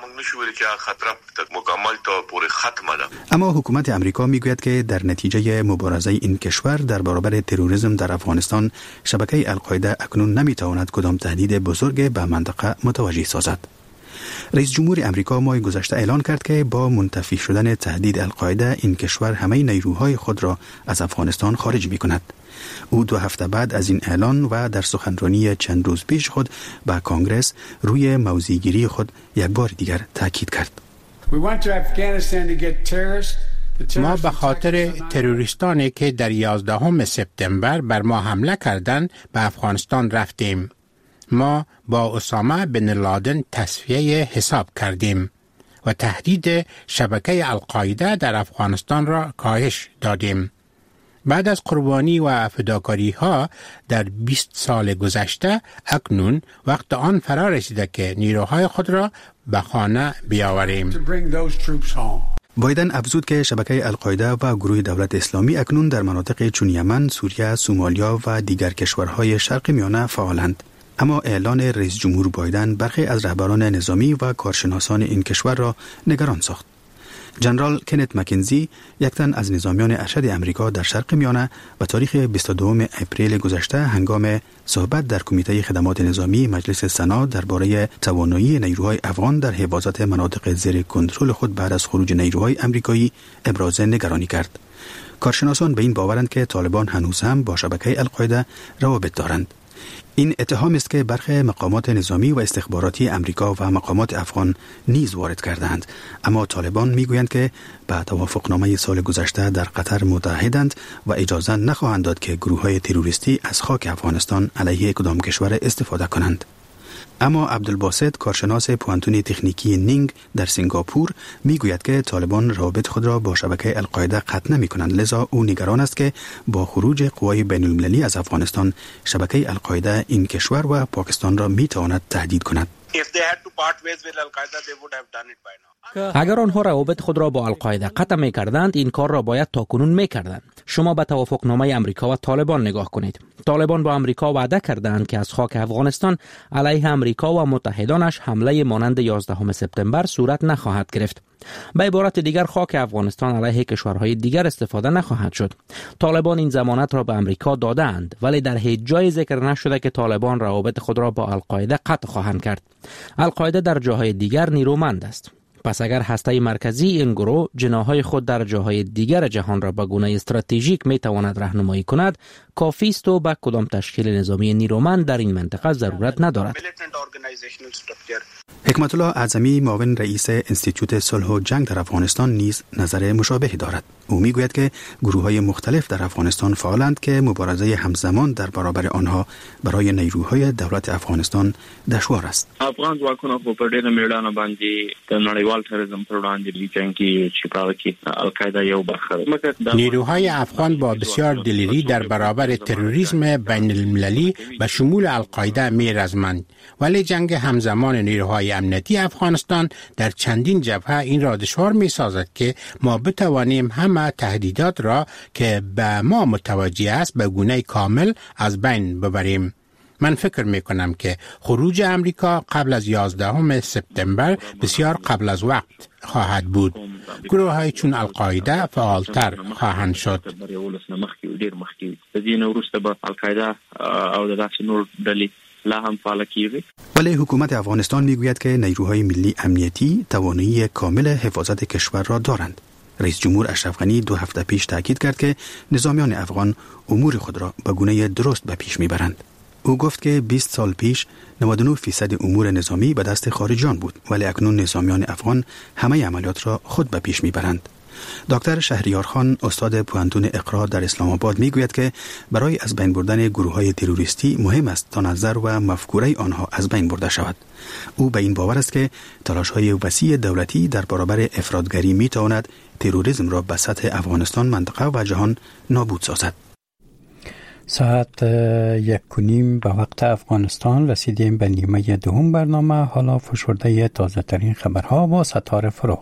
اما حکومت امریکا میگوید که در نتیجه مبارزه این کشور در برابر تروریسم در افغانستان، شبکه القاعده اکنون نمیتواند کدام تهدید بزرگ به منطقه متوجه سازد. رئیس جمهور امریکا ماه گذشته اعلان کرد که با منتفی شدن تهدید القاعده این کشور همه نیروهای خود را از افغانستان خارج می کند. او دو هفته بعد از این اعلان و در سخنرانی چند روز پیش خود به کانگرس روی موضع‌گیری خود یک بار دیگر تاکید کرد. ما به خاطر تروریستانی که در یازدهم سپتامبر بر ما حمله کردند به افغانستان رفتیم. ما با اسامه بن لادن تصفیه حساب کردیم و تهدید شبکه القاعده در افغانستان را کاهش دادیم. بعد از قربانی و فداکاری ها در بیست سال گذشته، اکنون وقت آن فرا رسیده که نیروهای خود را به خانه بیاوریم. بایدن افزود که شبکه القاعده و گروه دولت اسلامی اکنون در مناطق چون یمن، سوریه، سومالیا و دیگر کشورهای شرق میانه فعالند. اما اعلان رئیس جمهور بایدن برخی از رهبران نظامی و کارشناسان این کشور را نگران ساخت. جنرال کنت مکنزی، یک تن از نظامیان ارشد امریکا در شرق میانه، به تاریخ بیست و دوم اپریل گذشته هنگام صحبت در کمیته خدمات نظامی مجلس سنا درباره توانایی نیروهای افغان در حفاظت مناطق زیر کنترل خود بعد از خروج نیروهای امریکایی ابراز نگرانی کرد. کارشناسان به این باورند که طالبان هنوز هم با شبکه القاعده روابط دارند. این اتهام است که برخی مقامات نظامی و استخباراتی امریکا و مقامات افغان نیز وارد کردند، اما طالبان میگویند که به توافقنامه سال گذشته در قطر متحدند و اجازه نخواهند داد که گروه‌های تروریستی از خاک افغانستان علیه کدام کشور استفاده کنند. اما عبدالباسط، کارشناس پوهنتون تکنیکی نینگ در سنگاپور، میگوید که طالبان روابط خود را با شبکه القاعده قطع نمی کنند، لذا او نگران است که با خروج قوای بین المللی از افغانستان، شبکه القاعده این کشور و پاکستان را می تواند تهدید کند. اگر آنها روابط خود را با القاعده قطع می کردند، این کار را باید تاکنون می کردند. شما به توافقنامه امریکا و طالبان نگاه کنید. طالبان با امریکا وعده کردند که از خاک افغانستان علیه امریکا و متحدانش حمله مانند یازدهم سپتامبر صورت نخواهد گرفت. به عبارت دیگر، خاک افغانستان علیه کشورهای دیگر استفاده نخواهد شد. طالبان این ضمانت را به امریکا دادند، ولی در هیچ جای ذکر نشده که طالبان روابط خود را با القاعده قطع خواهند کرد. القاعده در جاهای دیگر نیرومند است. پس اگر هسته مرکزی این گروه جناحهای خود در جاهای دیگر جهان را به گونه استراتژیک می تواند راهنمایی کند، کافی است و به کدام تشکیل نظامی نیرومند در این منطقه ضرورت ندارد. حکمت الله اعظمی، معاون رئیس انستیتوت صلح و جنگ در افغانستان، نیز نظر مشابهی دارد. او میگوید که گروه‌های مختلف در افغانستان فعالند که مبارزه همزمان در برابر آنها برای نیروهای دولت افغانستان دشوار است. افغان ځواکونه په ډېر میړانه باندې د نړیوال تروریزم پر وړاندې جنگي چې په القاعده یو برخه. نیروهای افغان با بسیار دلیری در برابر بر تروریسم بین المللی به شمول القاعده می رزمند، ولی جنگ همزمان نیروهای امنیتی افغانستان در چندین جبهه این را دشوار می سازد که ما بتوانیم همه تهدیدات را که به ما متوجه است به گونه کامل از بین ببریم. من فکر می کنم که خروج امریکا قبل از یازدهم سپتامبر بسیار قبل از وقت خواهد بود. گروه های چون القاعده فعالتر خواهند شد. ولی حکومت افغانستان میگوید که نیروهای ملی امنیتی توانایی کامل حفاظت کشور را دارند. رئیس جمهور اشرف غنی دو هفته پیش تاکید کرد که نظامیان افغان امور خود را به گونه درست به پیش میبرند. او گفت که بیست سال پیش نود و نه درصد امور نظامی به دست خارجیان بود، ولی اکنون نظامیان افغان همه عملیات را خود به پیش میبرند. دکتر شهریار خان استاد پوهنتون اقرا در اسلام آباد میگوید که برای از بین بردن گروه‌های تروریستی مهم است تا نظر و مفکوره آنها از بین برده شود. او به این باور است که تلاش‌های وسیع دولتی در برابر افراطگری میتواند تروریسم را به سطح افغانستان، منطقه و جهان نابود سازد. ساعت یک و نیم به وقت افغانستان رسیدیم به نیمه دوم برنامه. حالا فشرده تازه ترین خبرها با ستاره فروغ.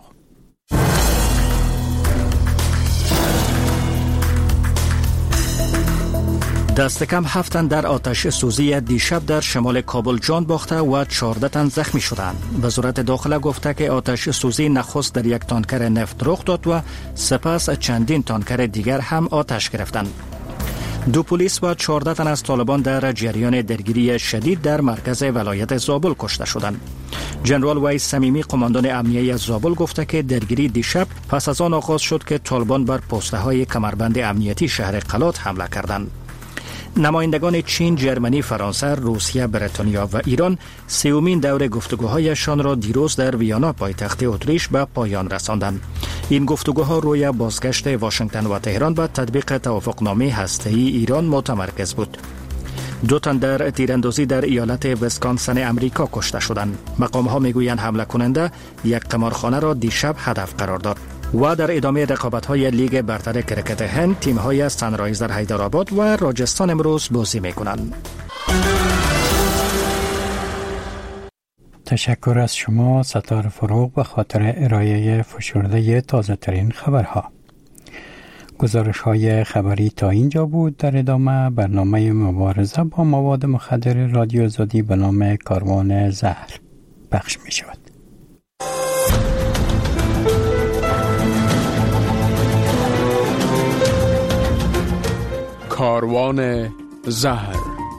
دست کم هفت تن در آتش سوزی دیشب در شمال کابل جان باخته و چهارده تن زخمی شدند. وزارت داخله گفته که آتش سوزی نخست در یک تانکر نفت رخ داد و سپس چندین تانکر دیگر هم آتش گرفتند. دو پلیس و چهارده تن از طالبان در جریان درگیری شدید در مرکز ولایت زابل کشته شدند. جنرال ویس صمیمی قماندان امنیه زابل گفته که درگیری دیشب پس از آن آغاز شد که طالبان بر پسته های کمربند امنیتی شهر قلات حمله کردند. نمایندگان چین، ژرمنی، فرانسه، روسیه، بریتانیا و ایران سومین دور گفتگوهایشان را دیروز در ویانا پایتخت اتریش به پایان رساندند. این گفتگوها روی بازگشت واشنگتن و تهران به تطبیق توافقنامه هسته‌ای ایران متمرکز بود. دو تن در تیراندازی در ایالت ویسکانسن امریکا کشته شدند. مقام‌ها میگویند حمله کننده یک قمارخانه را دیشب هدف قرار داد. و در ادامه رقابت‌های لیگ برتر کرکت هند، تیم‌های سنرایز در حیدرآباد و راجستان امروز بازی می‌کنند. تشکر از شما ستاره فروغ به خاطر ارائه فشرده تازه ترین خبرها. گزارش های خبری تا اینجا بود. در ادامه برنامه مبارزه با مواد مخدر رادیو آزادی به نام کاروان زهر پخش می شود. کاروان زهر.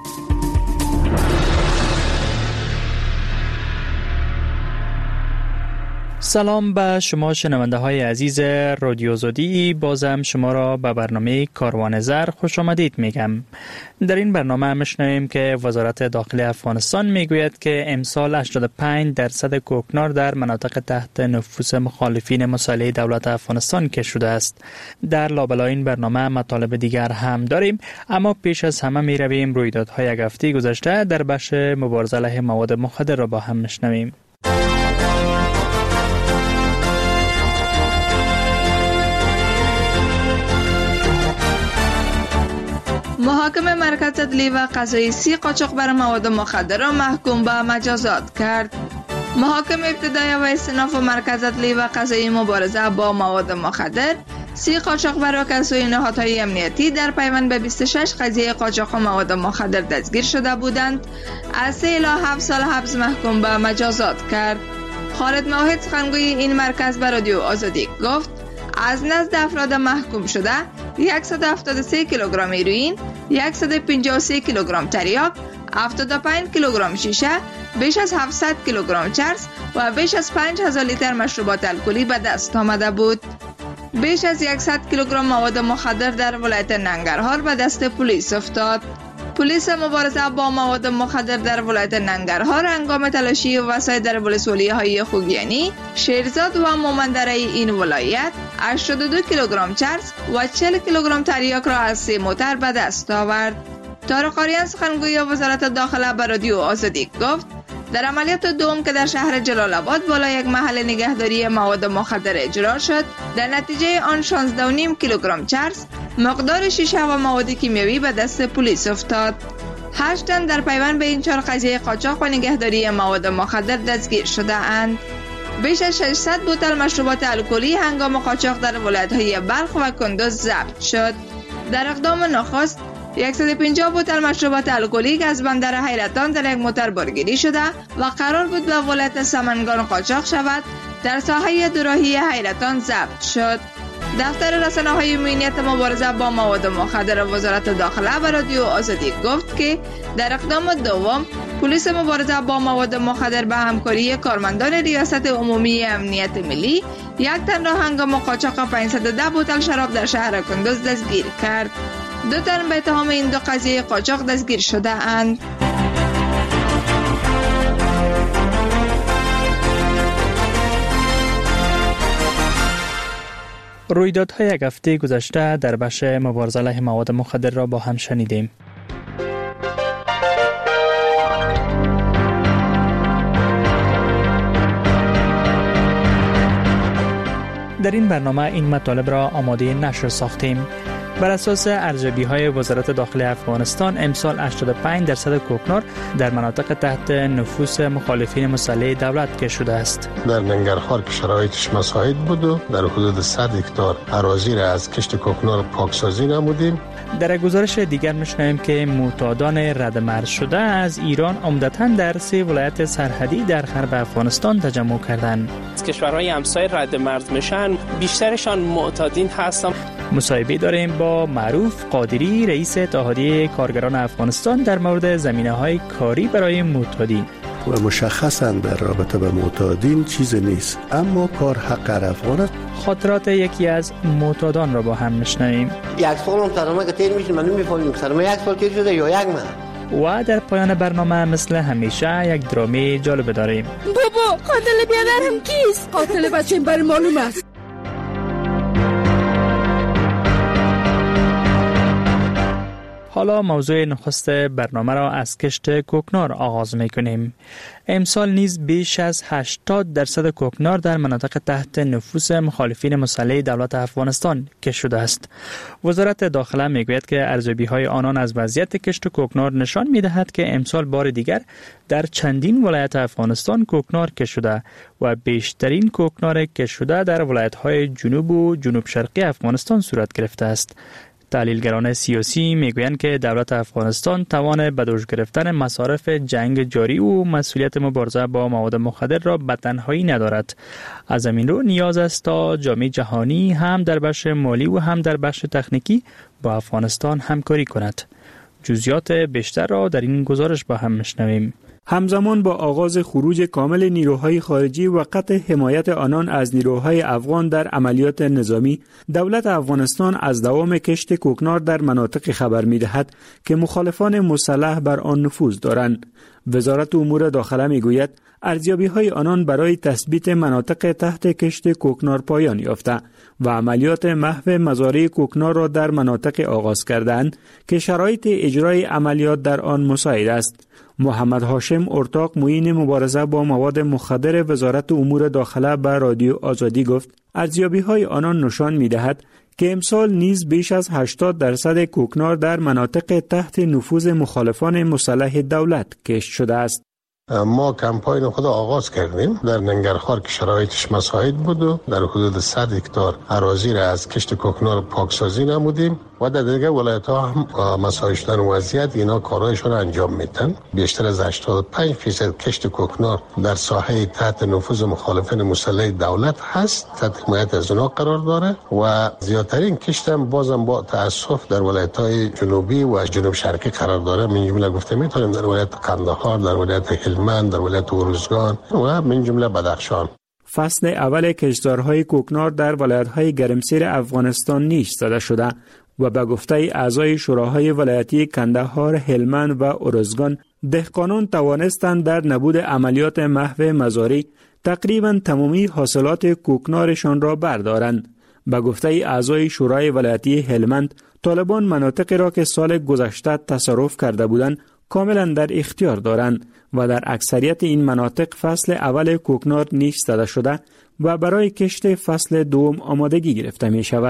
سلام به شما شنونده های عزیز رادیو آزادی. بازم شما را به برنامه کاروان زهر خوش آمدید میگم. در این برنامه میشنویم که وزارت داخلی افغانستان میگوید که امسال هشتاد و پنج درصد کوکنار در مناطق تحت نفوذ مخالفین مسلح دولت افغانستان کشف شده است. در لابلای این برنامه مطالب دیگر هم داریم، اما پیش از همه میرویم رویدادهای یک هفته گذشته در بخش مبارزه علیه مواد مخدر را با هم میشنویم. محاکم مرکز عدلی و قضایی سی قاچاقبر مواد مخدر را محکوم به مجازات کرد. محاکم ابتدایی و استئناف مرکز عدلی و قضایی مبارزه با مواد مخدر سی قاچاقبر و کسای نهادهای امنیتی در پیوند به بیست و شش قضیه قاچاق مواد مخدر دستگیر شده بودند از سه الی هفت سال حبس محکوم به مجازات کرد. خالد موحد سخنگوی این مرکز به رادیو آزادی گفت از نزد افراد محکوم شده صد و هفتاد و سه کیلوگرم هیروئین، صد و پنجاه و سه کیلوگرم تریاک، هفتاد و پنج کیلوگرم شیشه، بیش از هفتصد کیلوگرم چرس و بیش از پنج هزار لیتر مشروبات الکلی به دست آمده بود. بیش از صد کیلوگرم مواد مخدر در ولایت ننگرهار به دست پلیس افتاد. پلیس مبارزه با مواد مخدر در ولایت ننگرهار هنگام تلاشی وسایل در ولسوالی‌های خوگیانی، شیرزاد و مومندره این ولایت هشتاد و دو کیلوگرم چرس و چهل کیلوگرم تریاک را از سه موتر به دست آورد. طارق آریان سخنگوی وزارت داخله به رادیو آزادی گفت در عملیات دوم که در شهر جلال آباد بالا یک محل نگهداری مواد مخدر اجرا شد، در نتیجه آن شانزده و نیم کیلوگرم چرس، مقدار شیشه و مواد کیمیایی به دست پلیس افتاد. هشت تن در پیوند به این چهار قضیه قاچاق و نگهداری مواد مخدر دستگیر شده اند. بیش از ششصد بوتل مشروبات الکلی هنگام قاچاق در ولایت‌های بلخ و کندوز ضبط شد. در اقدام نخست صد و پنجاه بوتل مشروبات الکلی از بندر حیرتان در یک موتر بارگیری شده و قرار بود به ولایت سمنگان قاچاق شود، در ساحه دوراهی حیرتان ضبط شد. دفتر رسانه‌های امنیت مبارزه با مواد مخدر وزارت داخله به رادیو آزادی گفت که در اقدام دوم پلیس مبارزه با مواد مخدر به همکاری کارمندان ریاست عمومی امنیت ملی یک تن را هنگام قاچاق پانصد و ده بوتل شراب در شهر کندوز دستگیر کرد. دو تن به اتهام این دو قضیه قاچاق دستگیر شده اند. رویدادهای یک هفته گذشته در بخش مبارزه علیه مواد مخدر را با هم شنیدیم. در این برنامه این مطالب را آماده نشر ساختیم. بر اساس ارزیابی‌های وزارت داخله افغانستان امسال هشتاد و پنج درصد کوکنار در مناطق تحت نفوذ مخالفین مسلح دولت کشف شده است. در ننگرهار که شرایطش مساعد بود و در حدود صد هکتار اراضی را از کشت کوکنار پاکسازی نمودیم. در گزارش دیگر می‌شنویم که معتادان ردمرز شده از ایران عمدتاً در سه ولایت سرحدی در غرب افغانستان تجمع کردند. از کشورهای همسایه ردمرز میشن، بیشترشان معتادین هستند. مصاحبه داریم با معروف قادری، رئیس اتحادیه کارگران افغانستان در مورد زمینه‌های کاری برای معتادین. و مشخصاً در رابطه با معتادین چیز نیست، اما کار حق افغان است. خاطرات یکی از معتادان را با هم میشنویم. یک سال هم سرما که تیر میشه، من نمیفهمم سرما یک سال تیر شده یا یک ماه. و در پایان برنامه مثل همیشه یک درامی جالب داریم. بابا قاتل بیادرم کیست؟ قاتل بچه‌م برای معلوم است. حالا موضوع نخست برنامه را از کشت کوکنار آغاز می‌کنیم. امسال نیز بیش از هشتاد درصد کوکنار در مناطق تحت نفوذ مخالفین مسلح دولت افغانستان کشف شده است. وزارت داخله میگوید که ارزیابی‌های آنان از وضعیت کشت کوکنار نشان می‌دهد که امسال بار دیگر در چندین ولایت افغانستان کوکنار کشف شده و بیشترین کوکنار کشف شده در ولایت‌های جنوب و جنوب شرقی افغانستان صورت گرفته است. تحلیلگران سیاسی میگویند که دولت افغانستان توان به دوش گرفتن مصارف جنگ جاری و مسئولیت مبارزه با مواد مخدر را به تنهایی ندارد. از همین رو نیاز است تا جامعه جهانی هم در بخش مالی و هم در بخش تکنیکی با افغانستان همکاری کند. جزئیات بیشتر را در این گزارش با هم میشنویم. همزمان با آغاز خروج کامل نیروهای خارجی و قطع حمایت آنان از نیروهای افغان در عملیات نظامی، دولت افغانستان از دوام کشت کوکنار در مناطق خبر می‌دهد که مخالفان مسلح بر آن نفوذ دارند. وزارت امور داخله می‌گوید ارزیابی‌های آنان برای تثبیت مناطق تحت کشت کوکنار پایان یافته و عملیات محو مزارع کوکنار را در مناطق آغاز کردند که شرایط اجرای عملیات در آن مساعد است. محمد هاشم ارتاق معین مبارزه با مواد مخدر وزارت امور داخله به رادیو آزادی گفت ارزیابی‌های آنان نشان می‌دهد که امسال نیز بیش از هشتاد درصد کوکنار در مناطق تحت نفوذ مخالفان مسلح دولت کشف شده است. ما کمپاین خود آغاز کردیم در ننگرهار که شرایطش مساعد بود و در حدود صد هکتار اراضی را از کشت کوکنار پاکسازی نمودیم و در دیگر ولایت ها هم مساعد شدن وضعیت اینا کارایشون انجام میدن. بیشتر از هشتاد و پنج درصد کشت کوکنار در ساحه تحت نفوذ مخالفین مسلح دولت هست، تحت حمایت از اونا قرار داره و زیادترین کشت هم بازم با تاسف در ولایت های جنوبی و جنوب شرقی قرار داره. من جمله گفته میتونیم در ولایت قندهار، در ولایت هلمند، در ولایت ارزگان و من جمله بدخشان. فصل اول کشتزارهای کوکنار در ولایت‌های گرمسیر افغانستان نیش زده شده و به گفته اعضای شوراهای ولایتی کندهار، هلمند و ارزگان، دهقانان توانستند در نبود عملیات محو مزارع تقریباً تمامی حاصلات کوکنارشان را بردارند. به گفته اعضای شورای ولایتی هلمند، طالبان مناطقی را که سال گذشته تصرف کرده بودند کاملا در اختیار دارند و در اکثریت این مناطق فصل اول کوکنار نیش زده شده و برای کشت فصل دوم آمادگی گرفته می شود.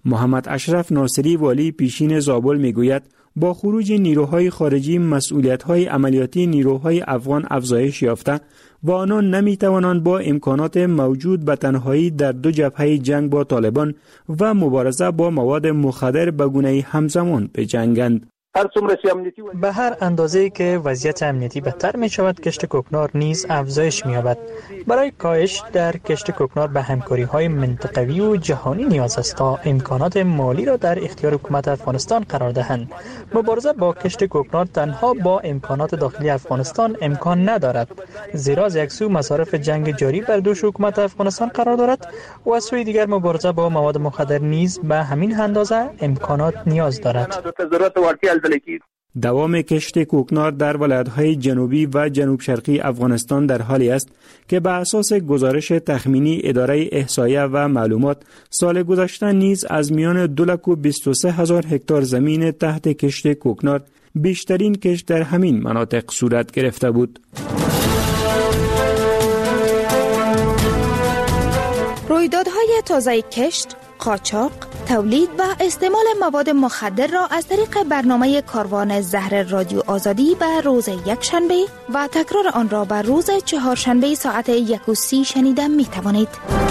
محمد اشرف ناصری والی پیشین زابل میگوید با خروج نیروهای خارجی مسئولیت‌های عملیاتی نیروهای افغان افزایش یافته و آنان نمی‌توانند با امکانات موجود به تنهایی در دو جبهه جنگ با طالبان و مبارزه با مواد مخدر به گونه‌ای همزمان بجنگند. به هر اندازه‌ای که وضعیت امنیتی بهتر می شود کشت کوکنار نیز افزایش می یابد. برای کاهش در کشت کوکنار به همکاری های منطقوی و جهانی نیاز است تا امکانات مالی را در اختیار حکومت افغانستان قرار دهند. مبارزه با کشت کوکنار تنها با امکانات داخلی افغانستان امکان ندارد، زیرا از یک سو مصارف جنگ جاری بر دوش حکومت افغانستان قرار دارد و از سوی دیگر مبارزه با مواد مخدر نیز به همین اندازه امکانات نیاز دارد. دوام کشت کوکنار در ولایت‌های جنوبی و جنوب شرقی افغانستان در حالی است که به اساس گزارش تخمینی اداره احصایه و معلومات سال گذشته نیز از میان دو لک و بیست و سه هزار هکتار زمین تحت کشت کوکنار بیشترین کشت در همین مناطق صورت گرفته بود. رویدادهای تازه کشت، قاچاق، تولید و استعمال مواد مخدر را از طریق برنامه کاروان زهر رادیو آزادی به روز یکشنبه و تکرار آن را به روز چهارشنبه ساعت یک و سی شنیده می توانید.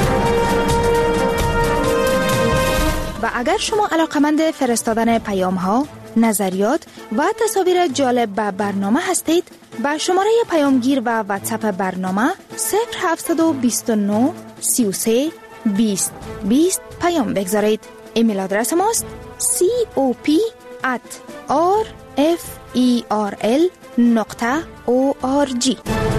و اگر شما علاقمند فرستادن پیام ها، نظریات و تصاویر جالب به برنامه هستید، با شماره پیامگیر و واتساپ برنامه صفر هفت دو نه سی و سه بیست بیست پیام بگذارید. ایمیل آدرس ماست cop at rferl نقطه org.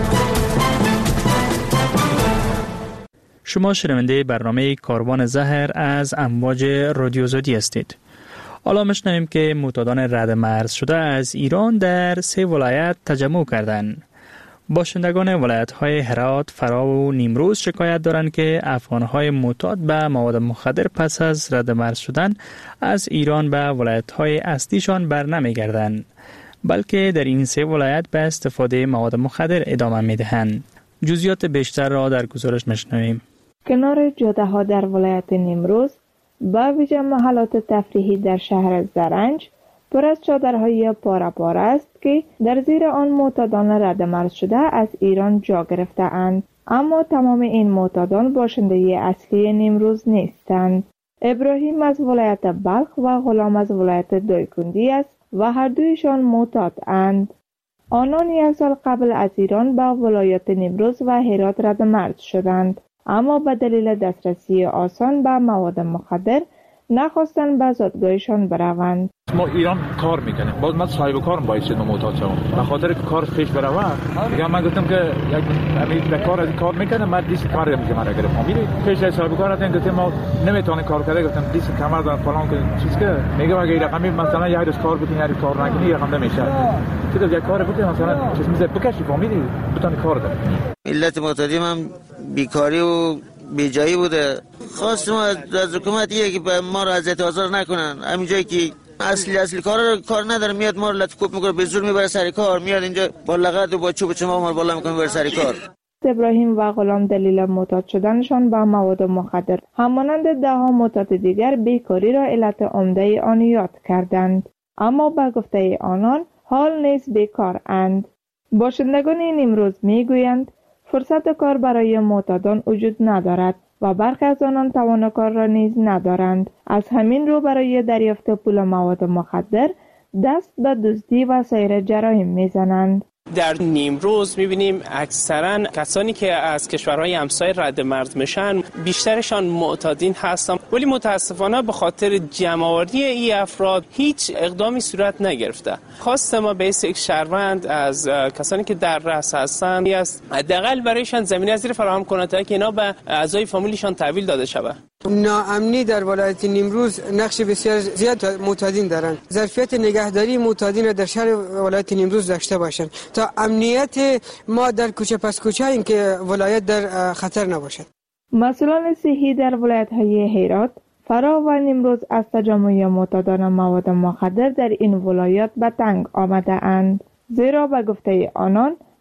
شما شنونده برنامه کاروان زهر از امواج رادیو آزادی هستید. حالا میشنویم که معتادان رد مرز شده از ایران در سه ولایت تجمع کردند. باشندگان ولایت‌های هرات، فرا و نیمروز شکایت دارند که افغان‌های معتاد به مواد مخدر پس از رد مرز شدن از ایران به ولایت‌های اصلیشان برنمیگردند، بلکه در این سه ولایت به استفاده مواد مخدر ادامه می‌دهند. جزئیات بیشتر را در گزارش می‌شنویم. کنار جاده‌ها در ولایت نیمروز، با ویژه محلات تفریحی در شهر زرنج، پر از چادرهای پاره پاره است که در زیر آن معتادان رد مرز شده از ایران جا گرفته اند. اما تمام این معتادان باشنده اصلی نیمروز نیستند. ابراهیم از ولایت بلخ و غلام از ولایت دایکندی است و هر دویشان معتاد اند. آنان یک سال قبل از ایران به ولایت نیمروز و هرات رد مرز شدند، اما به دلیل دسترسی آسان به مواد مخدر نخواستن به زادگاهشان بروند. ما ایران کار میکنیم، باز من صاحب کارم باید شدم معتاد شدم به خاطر که کار پیش بروه. دیگه من گفتم که یک همین کار از کار میکنم، من دیس کار میکنم من اگر فامیلی پیش از صاحب کار هستن گفتم ما نمیتونیم کار کنیم، گفتم دیس کمر دارم فلان کنیم چیز که میگم اگه رقمی مثلا یه روز کار بکنی یا کار نکنی رقم نمیشه. تو یک کار بکنی مثلا چیز میشه بکشی فامیلی بتونی کار کنی. علت معتادی من بیکاری و بیجایی بوده. خواستم از حکومتیه که ما را اذیت آزار نکنن. همین جایی که اصلی اصلی کار کار نداره میاد ما رو لطکوب میکنه، به زور میبره سر کار، میاد اینجا با لغت و با چوب چما ما رو بالا میکنه میبره سر کار. ابراهیم و غلام دلیل معتاد شدنشان با مواد مخدر همانند ده ها معتاد دیگر بیکاری را علت عمده آن یاد کردند، اما به گفته آنان حال نیز بیکار اند. باشندگان نیمروز میگویند فرصت کار برای معتادان وجود ندارد و برخی از آنان توان کار را نیز ندارند. از همین رو برای دریافت پول مواد مخدر دست به دزدی و سایر جرایم میزنند. در نیمروز میبینیم اکثرا کسانی که از کشورهای همسایه رد مرز میشن بیشترشان معتادین هستن، ولی متاسفانه به خاطر جمع‌آوری این افراد هیچ اقدامی صورت نگرفته. خواست ما به یک شهروند از کسانی که در رأس هستند است حداقل برایشان زمینه زیر فراهم کنند تا که اینا به اعضای فامیلیشان تحویل داده شود. ناامنی در ولایت نیمروز نقش بسیار زیاد معتادین دارند. ظرفیت نگهداری معتادین را در شهر ولایت نیمروز داشته باشند تا امنیت ما در کوچه پس کوچه این که ولایت در خطر نباشد. مسئولان صحی در ولایت‌های هرات، فرا و نیمروز از تجمع معتادان مواد مخدر در این ولایات به تنگ آمده اند، زیرا به گفته آنان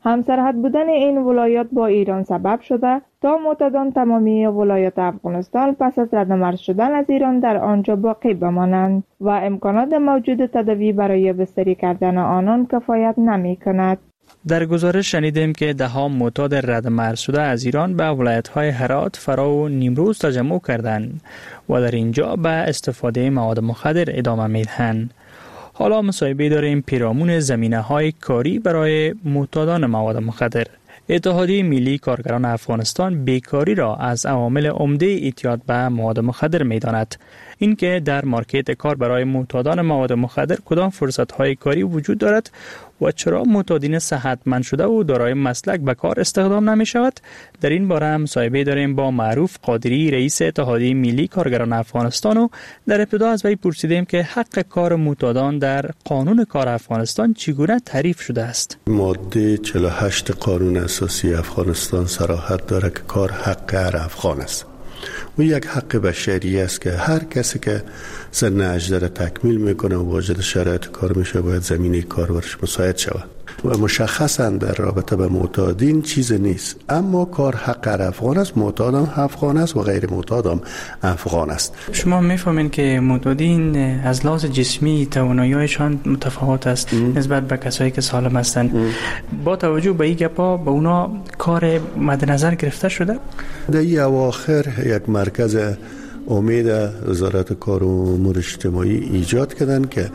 همسرحد بودن این ولایات با ایران سبب شده تا معتادان تمامی ولایات افغانستان پس از ردمرز شدن از ایران در آنجا باقی بمانند و امکانات موجود تداوی برای بستری کردن آنان کفایت نمی کند. در گزارش شنیدیم که ده ها معتاد ردمرز شده از ایران به ولایت‌های هرات، فرا و نیمروز تجمع کردند و در اینجا به استفاده مواد مخدر ادامه میدهند. حالا مصاحبه داریم پیرامون زمینه‌های کاری برای معتادان مواد مخدر. اتحادیه ملی کارگران افغانستان بیکاری را از عوامل عمده اعتیاد به مواد مخدر می‌داند. اینکه در مارکت کار برای معتادان مواد مخدر کدام فرصت‌های کاری وجود دارد و چرا معتادین صحتمند شده و دارای مسلک به کار استخدام نمی‌شود، در این باره هم مصاحبه داریم با معروف قادری، رئیس اتحادیه ملی کارگران افغانستان، و در ابتدا از وی پرسیدیم که حق کار معتادان در قانون کار افغانستان چگونه تعریف شده است. ماده چهل و هشت قانون اساسی افغانستان صراحت داره که کار حق هر افغان است. و یک حق بشری است که هر کسی که سن هجده تکمیل میکنه و واجد شرایط کار میشه باید زمینه کار برش مساعد شود. و مشخصا در رابطه به معتادین چیز نیست، اما کار حق هر افغان است. معتادم افغان است و غیر معتادم افغان است. شما میفهمین که معتادین از لحاظ جسمی توانایی‌هایشان متفاوت است ام. نسبت به کسایی که سالم هستند. با توجه به این گپا به اونا کار مد نظر گرفته شده؟ در این اواخر یک مرکز امید وزارت کار و امور اجتماعی ایجاد کردن که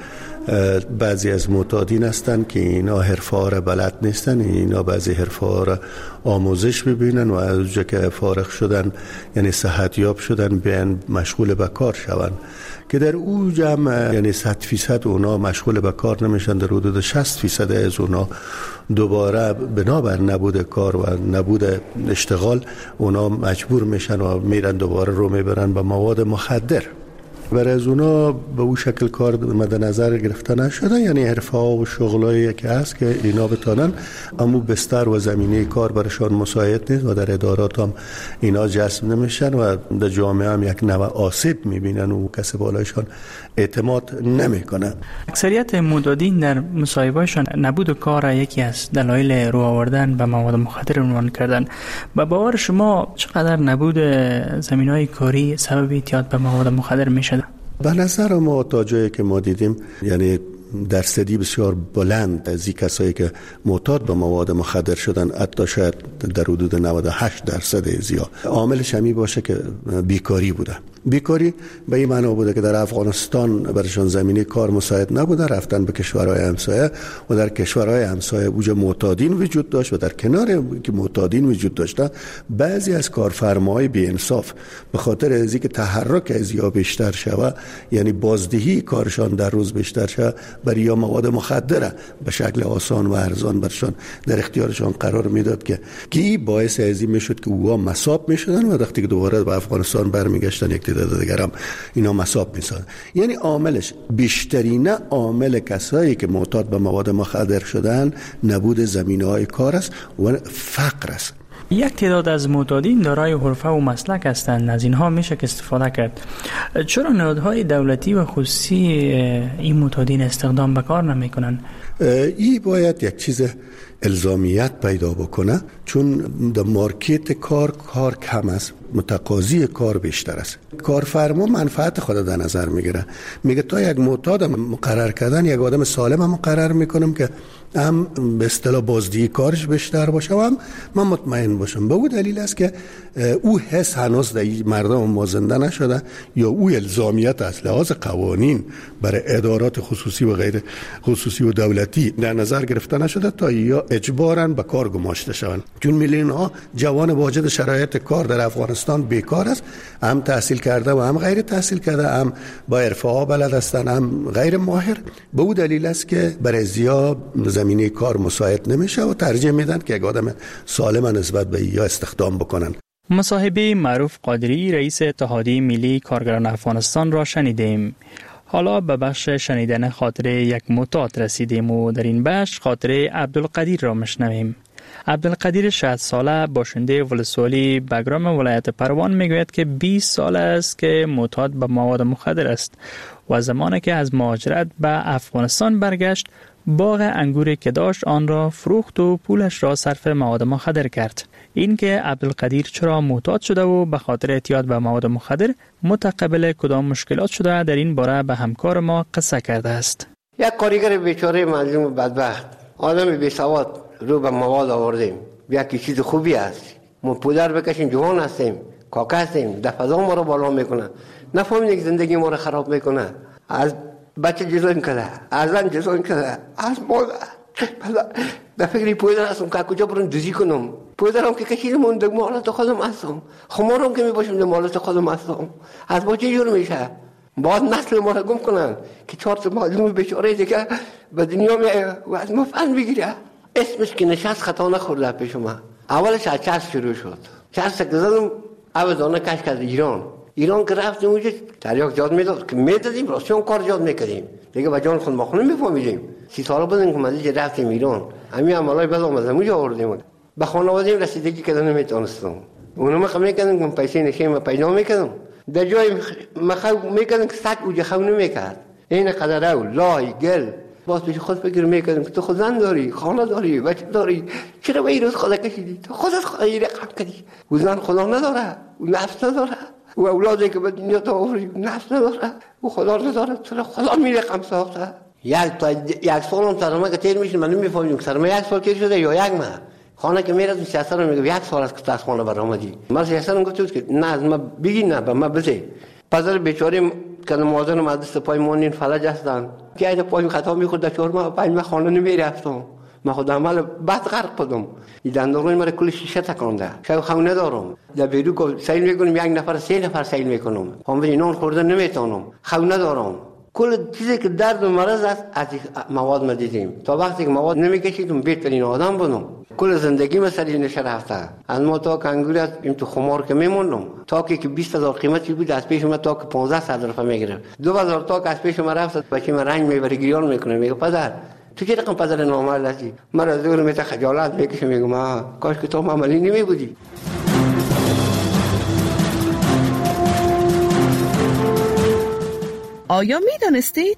بعضی از معتادین هستند که اینا حرفه‌ها را بلد نیستن، اینا بعضی حرفه‌ها را آموزش ببینن و از اونجا که فارغ شدن یعنی صحتیاب شدن بیان مشغول به کار شون، که در او جمع یعنی صد فیصد اونا مشغول به کار نمیشن، در حدود شصت فیصد از اونا دوباره بنابر نبود کار و نبود اشتغال اونا مجبور میشن و میرن دوباره رو میبرن به مواد مخدر. برای از اونا به اون شکل کار مد نظر گرفته نشده، یعنی حرفه ها و شغلایی که هست که اینا بتانن، اما بستر و زمینه کار برشان مساعد نیست و در ادارات هم اینا جذب نمیشن و در جامعه هم یک نوع آسیب میبینن و کسی بالایشان اعتماد نمیکنه. اکثریت معتادین در مصاحبهشان نبود کار یکی از دلایل رو آوردن به مواد مخدر عنوان کردن. به باور شما چقدر نبود زمینهای کاری سبب اعتیاد به مواد مخدر میشه؟ به نظر ما تا جایی که ما دیدیم یعنی درصدی بسیار بلند از این کسایی که معتاد به مواد مخدر شدن، حتی شاید در حدود نود و هشت درصد زیاد، عاملش همی باشه که بیکاری بوده. بیکاری به این معنا بوده که در افغانستان برشان زمینه کار مساعد نبوده، رفتن به کشورهای همسایه و در کشورهای همسایه اوج معتادین وجود داشت و در کنار که معتادین وجود داشته بعضی از کارفرماهای بی انصاف به خاطر از اینکه تحرک از یا بیشتر شود، یعنی بازدهی کارشان در روز بیشتر شود، برای یا مواد مخدره به شکل آسان و ارزان برشان در اختیارشان قرار میداد که کی باعث از این میشد که اوها مصاب میشدن و وقتی که دوباره به افغانستان برمیگشتن یک تعداد دیگر هم اینا مصاب میشدن. یعنی عاملش بیشترین عامل کسایی که معتاد به مواد مخدر شدن نبود زمینه‌های کار است و فقر است. یک تعداد از معتادین دارای حرفه و مسلک هستند، از اینها میشه که استفاده کرد. چرا نهادهای دولتی و خصوصی این معتادین استخدام به کار نمیکنن؟ این باید یک چیز الزامیت پیدا بکنه، چون در مارکت کار کار کم است، متقاضی کار بیشتر است. کارفرما منفعت خود در نظر میگیره، میگه تا یک معتاد مقرر کردن یک آدم سالم هم مقرر میکنم که هم به اصطلاح بازدهی کارش بیشتر باشه و هم من مطمئن باشم. به او دلیل است که او حس هنوز در مردم ما زنده نشده یا او الزامیت از لحاظ قوانین برای ادارات خصوصی و غیر خصوصی و دولتی در نظر گرفته نشده تا یا اجباراً به کار گماشته شوند. چون میلیون ها جوان واجد شرایط کار در افغانستان بیکار است، هم تحصیل کرده و هم غیر تحصیل کرده، هم با حرفه ها بلد هستند هم غیر ماهر. به او دلیل است که برای زیاد زمینه کار مساعد نمیشه و ترجیح میدن که یک آدم سالم نسبت به یا استخدام بکنن. مصاحبه معروف قادری، رئیس اتحادیه ملی کارگران افغانستان را شنیدیم. حالا به بخش شنیدن خاطره یک معتاد رسیدیم و در این بخش خاطره عبدالقدیر را میشنویم. عبدالقدیر شصت ساله باشنده ولسوالی بگرام ولایت پروان میگوید که بیست سال است که معتاد به مواد مخدر است و زمانی که از مهاجرت به افغانستان برگشت باغ انگوری که داشت آن را فروخت و پولش را صرف مواد مخدر کرد. این که عبدالقدیر چرا معتاد شده و به خاطر اعتیاد به مواد مخدر متقبل کدام مشکلات شده در این باره به همکار ما قصه کرده است. یک کارگر بیچاره مظلوم بدبخت، آدم بی سواد رو به مواد آوردیم. یکی چیز خوبی است. ما پدر بکشیم، جوان هستیم، کاکا هستیم، در فضا ما رو بالا میکنه. نفهمیدیم که زندگی ما رو خراب میکنه. از بچه جزایم کرده، از زن جزایم کرده، از مادر. در فکری پدر هستم که کجا برون دوزی کنم. پدرم که کشیدم اون در مالات خودم هستم. خمارم که میباشم در مالات خودم هستم. از با چه جور میشه؟ باید نسل ما رو گم کنن که چهار تا معلوم بیچاره دیگه به دنیا میایه و از ما فن بگیره. اسمش که نشست خطا نخورده پیش ما. اولش از چسب شروع شد. چسب که زدم اول دانه کش کرد ایران. ایران که رفتیم اونجا تریاک جاد میداد که میدادیم راستی اون کار جاد میکردیم. دیگه با جان خود مخونه میفهمیدیم. سی ساله بودیم که مدیجه رفتیم ایران. همین عملای بد آمد اونجا آوردیم. به خانواده‌ام رسیدگی کردن نمیتونستم. اونم ما میکردن که پیسه نشیم پیدا میکردم. در جای مخاو میکردن که سگ اوجه خو نمیکرد. این قدره و لای گل باز پیش خود فکر میکردم که تو خود زن داری، خانه داری، بچه داری، چرا به این روز خدا کشیدی؟ تو خودت خدا این رقم کردی. و زن خدا نداره، و نفس نداره، و اولادی که به دنیا تا آوری نفس نداره، و خدا نداره، چرا خدا می رقم ساخته. یک تا یک سال هم سرمایه که تیر میشه من نمیفهمم که سرمایه یک سال تیر شده یا یک ماه. خانه که میرد سیاست رو میگه یک سال است که از خانه برآمدی. من سیاست رو گفتم که نه از ما بگی نه به ما بده. پدر بیچاره که مادر و دست پای مونین فلج هستن. که اگه پای خطا میخورد در چهار ماه پنج ماه خانه نمیرفتم. من خود عمل بد غرق کردم. این دندون مرا کل شیشه تکانده. شاید خونه دارم. در بیرو کو سیل میکنم یک نفر سه نفر سیل میکنم. هم نون خورده نمیتونم. خونه دارم. کل چیزی که درد و مرض است از مواد ما دیدیم. تا وقتی که مواد نمیکشیدم بهترین آدم بودم. کل زندگی مسئله نشه رفته. از ما تا کنگوری از این تو خمار که میموندم. تا که بیست هزار قیمتی بود از پیش ما تا که پانزده صد روپیه میگرفت. دو هزار تا که از پیش ما رفت بچه ما رنگ میبره گریان میکنه میگه پدر تو چه رقم پدر نامرد هستی؟ من از دور میته خجالت میکشم میگم ما کاش که تو عملی نمی بودی. آیا می دانستید؟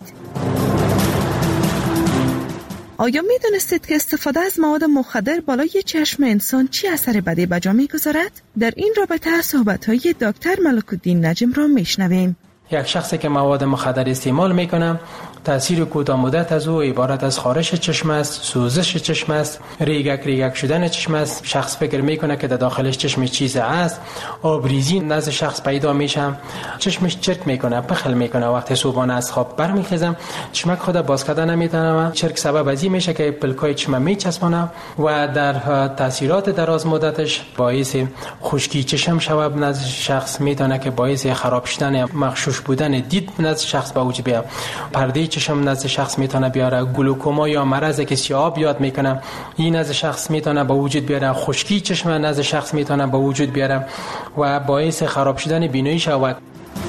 آیا می دانستید که استفاده از مواد مخدر بالای چشم انسان چی اثر بدی به جا می گذارد؟ در این رابطه صحبت‌های دکتر ملک الدین نجم را می شنویم. یک شخصی که مواد مخدر استعمال میکنه تأثیر کوتاه مدت از او عبارت از خارش چشم است، سوزش چشم است، ریگک ریگک شدن چشم است. شخص فکر میکنه که در داخلش چشم چیز است، آبریزی نزد شخص پیدا میشه، چشمش چرک میکنه، پخل میکنه. وقتی صبحانه از خواب برمیخیزم چشمک خود باز کردن نمیتونم. چرک سبب ازی میشه که پلکای چشم میچسبونه و در تاثیرات دراز مدتش باعث خشکی چشم شود نزد شخص، میتونه که باعث خراب شدن مغشوش بودن دید نزد شخص به وجود بیاد. پرده چشم نزد شخص میتونه بیاره. گلوکوما یا مرضی که سیاه یاد میکنه این نزد شخص میتونه به وجود بیاره. خشکی چشم نزد شخص میتونه به وجود بیاره و باعث خراب شدن بینایی شود.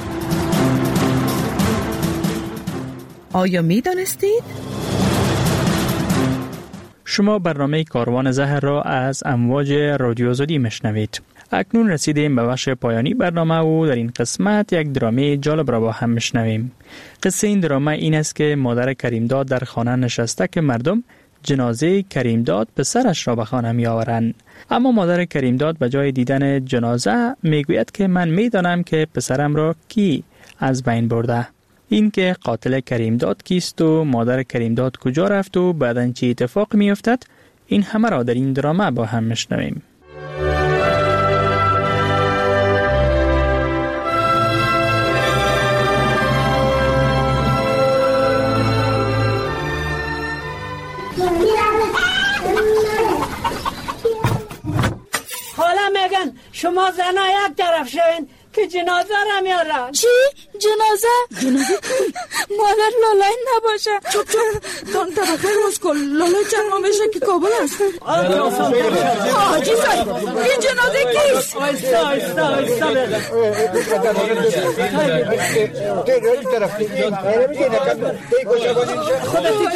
آیا می دانستید؟ شما برنامه کاروان زهر را از امواج رادیو آزادی میشنوید. اکنون رسیدیم به بخش پایانی برنامه و در این قسمت یک درامه جالب را با هم میشنویم. قصه این درامه این است که مادر کریمداد در خانه نشسته که مردم جنازه کریمداد پسرش را به خانه می آورند. اما مادر کریمداد به جای دیدن جنازه میگوید که من میدانم که پسرم را کی از بین برده. این که قاتل کریمداد کیست و مادر کریمداد کجا رفت و بعداً چه اتفاق می افتد، این همه را در این درامه با هم میشنویم. حالا میگن شما زنها یک طرف شوین که جنازه را میارن. چی؟ جنازه؟ جنازه کی؟ مادر لالای نباشه. چوب چوب دان طرفه روز کن لالای چنگا میشه که کابل است. آجی سای این جنازه کیست؟ آیستا آیستا آیستا بگم خودتی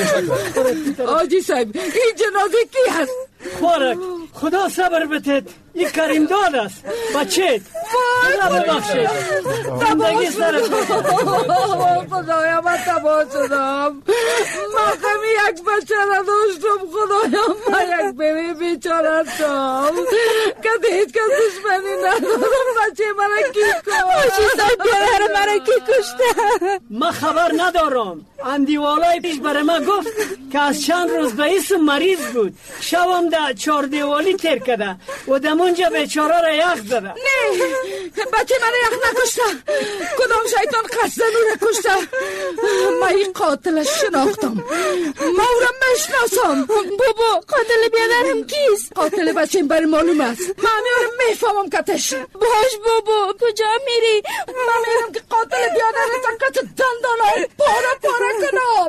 طرف آجی صاحب این جنازه کی هست؟ خورک خدا صبر بتید. این کریم داد است بچه خدا ببخشید زندگی سرت خدایا من تباه شدم من یک بچه را داشتم خدایا من یک بیبی بیچاره شدم که هیچ کس دشمنی ندارم بچه من کی کشت باشی صاحب بیاره من کی کشته من خبر ندارم اندیوالای پیش برای من گفت که از چند روز بایست مریض بود شبم در چهار دیوالی تیر کده و دمونجا بیچاره را یخ زده نه بچه من یخ نکشته کدام شیطان قصد نور کشته من این قاتلش شناختم ما او را مشناسم بابا قاتل بیادرم کیست؟ قاتل بچه این برای معلوم است من میارم میفهمم کتش باش بابا کجا میری؟ من میارم که قاتل بیادرم تا کت دندانم پاره پاره کنم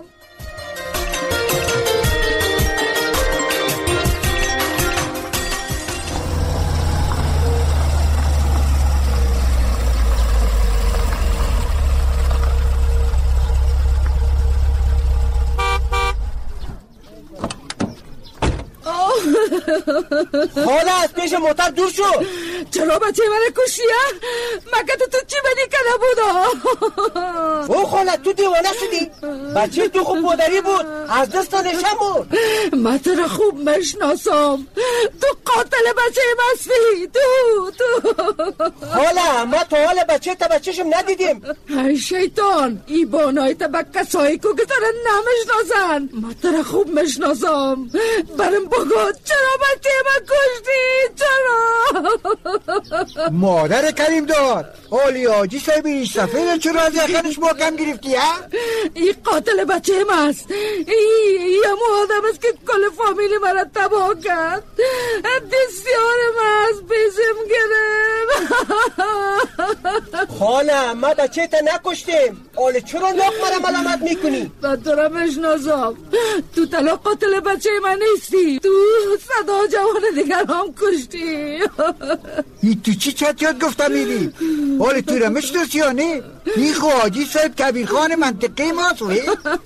خاله از پیش موتر دور شو. چرا بچه من کشی ها؟ مگه تو تو چی بدی که نبودا؟ او خاله تو دیوانه شدی؟ بچه تو خوب بودری بود از دست نشم بود. من تو را خوب مشناسم تو قاتل بچه مسفی تو تو خاله ما تو حال بچه تا بچهشم ندیدیم. ای شیطان ای بانای تا با کسایی که تره نمشناسن من تو را خوب مشناسم برم بگو چرا بچه من کشتی چرا مادر کریم دار آلی آجی صاحبی سفید چرا از یخنش محکم گرفتی ها؟ این قاتل بچه من است این همون آدم است که کل فامیل من را تباه کرد دستیار من از پیشم گرفت خاله ما بچه تا نکشتیم آلی چرا ناک مرا ملامت میکنی؟ من تو را مشناسم تو تلا قاتل بچه من نیستی تو صدا جوان دیگر هم کشتی این تو چی چت یاد گفته میری؟ حالا تو را مشناسی یا نه؟ این خواهی صاحب کبیرخان منطقه ماست وی؟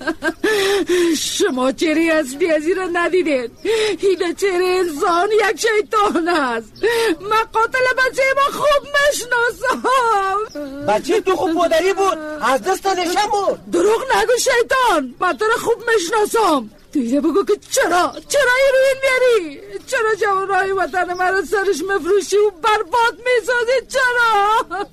شما چهره اصلی از این را ندیدید این چهره انسان یک شیطان است من قاتل بچه ما خوب مشناسم بچه تو خوب بودری بود از دست نشم بود. دروغ نگو شیطان من تو را خوب مشناسم تو اینه بگو که چرا چرا این روین میاری چرا جوانای وطن مرا سرش مفروشی و برباد میسازی چرا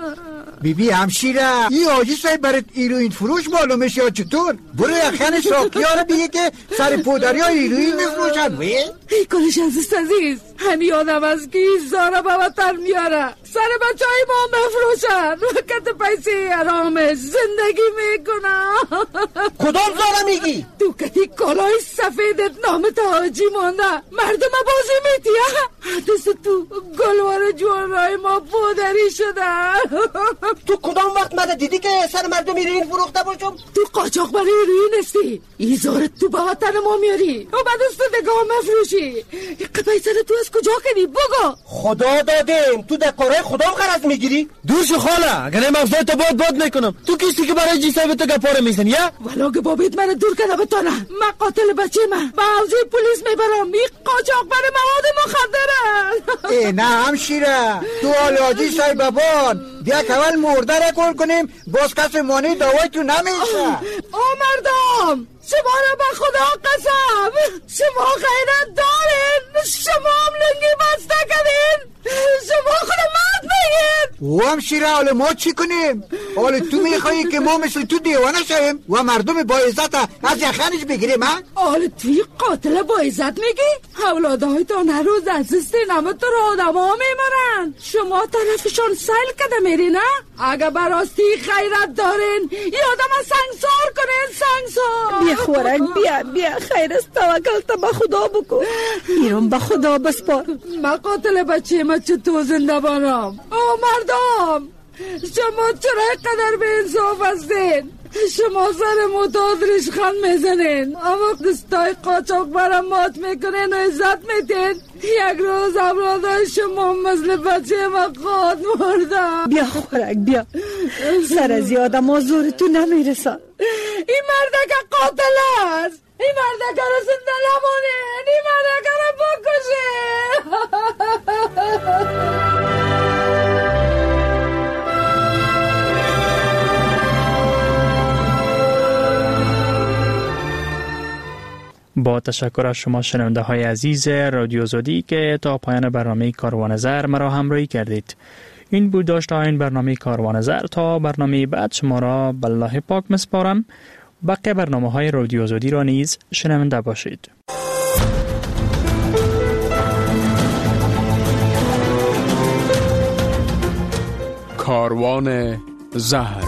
بی بی همشیره این آجی صاحب برای ایروین فروش معلومش یا چطور برو یخن ساکی ها رو بیگه که سر پودری ها ایروین میفروشن وی ای کلش عزیز عزیز همین آدم است که این زارا به وطن میاره سر بچه های ما مفروشن وقت پیسی حرامش زندگی میکنن کدام زارا میگی؟ تو کتی کلای سفیدت نامت حاجی مانده مردم بازی میتی دست تو گلوار جوانای ما پودری شده تو کدام وقت مده دیدی که سر مردم ایروین فروخته باشم؟ تو قاچاق برای ایروین استی ای زارت تو به وطن ما میاری و بعد است دگاه مفروشی پیسر تو از کجا کنی بگو خدا دادیم تو در کارهای خدا قرض میگیری؟ دور شو خاله اگر این مفضای تا باد باد میکنم تو کسی که برای جیسه تو گپاره میزن یا؟ ولو که بابیت من دور کنه بتانه من قاتل بچه من با حوزه پلیس میبرم این قاچاق برای مواد مخدره ای نه همشیره تو آلاجی صاحبان بیا که اول مرده را کل کنیم باز کس مانی دوای تو نمیشه او مردم شما را به خدا قسم شما غیرت دارین شما هم لنگی بسته کردین شما خود مرد بگید و همشیره حالا ما چی کنیم حالا تو میخوایی که ما مثل تو دیوانه شویم و مردم با عزت از یخنش بگیریم ها حالا توی قاتل با عزت میگی اولادهای تا نروز از استینامت تو را آدم ها میمرن شما طرفشان سیل کده میری نه اگه براستی خیرت دارین یه آدم سنگسار کنین سنگسار بیا خورک بیا بیا خیر است توکل تا با خدا بکن میرم با خدا بسپار من قاتل بچه ما چطور زنده بانم او مردم شما چرا قدر به انصاف هستین شما سر معتاد ریشخند میزنین اما دستای قاچاق برام مات میکنین و عزت میدین یک روز امرادای شما مثل بچه ما خود مردم بیا خورک بیا سر زیاد ما زور تو نمیرسن این مردک قاتل است این مردک رو زنده نمانین این مردک رو بکشه با تشکر از شما شنونده های عزیز رادیو زودی که تا پایان برنامه کاروان زر مرا همراهی کردید. این بود داشته این برنامه کاروان زر. تا برنامه بعد شما را به الله پاک مسپارم. بقیه برنامه های رادیو زودی را نیز شنونده باشید. کاروان زهر.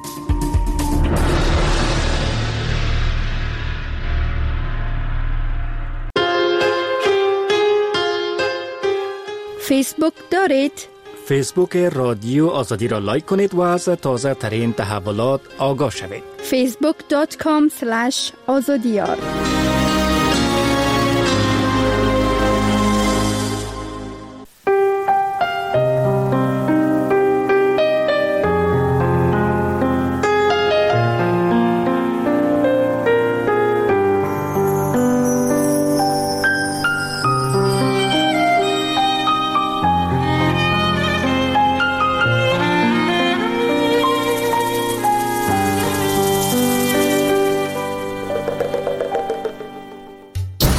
فیسبوک دارید؟ فیسبوک رادیو آزادی را لایک کنید و از تازه ترین تحولات آگاه شوید. فیسبوک دات کام سلش آزادیار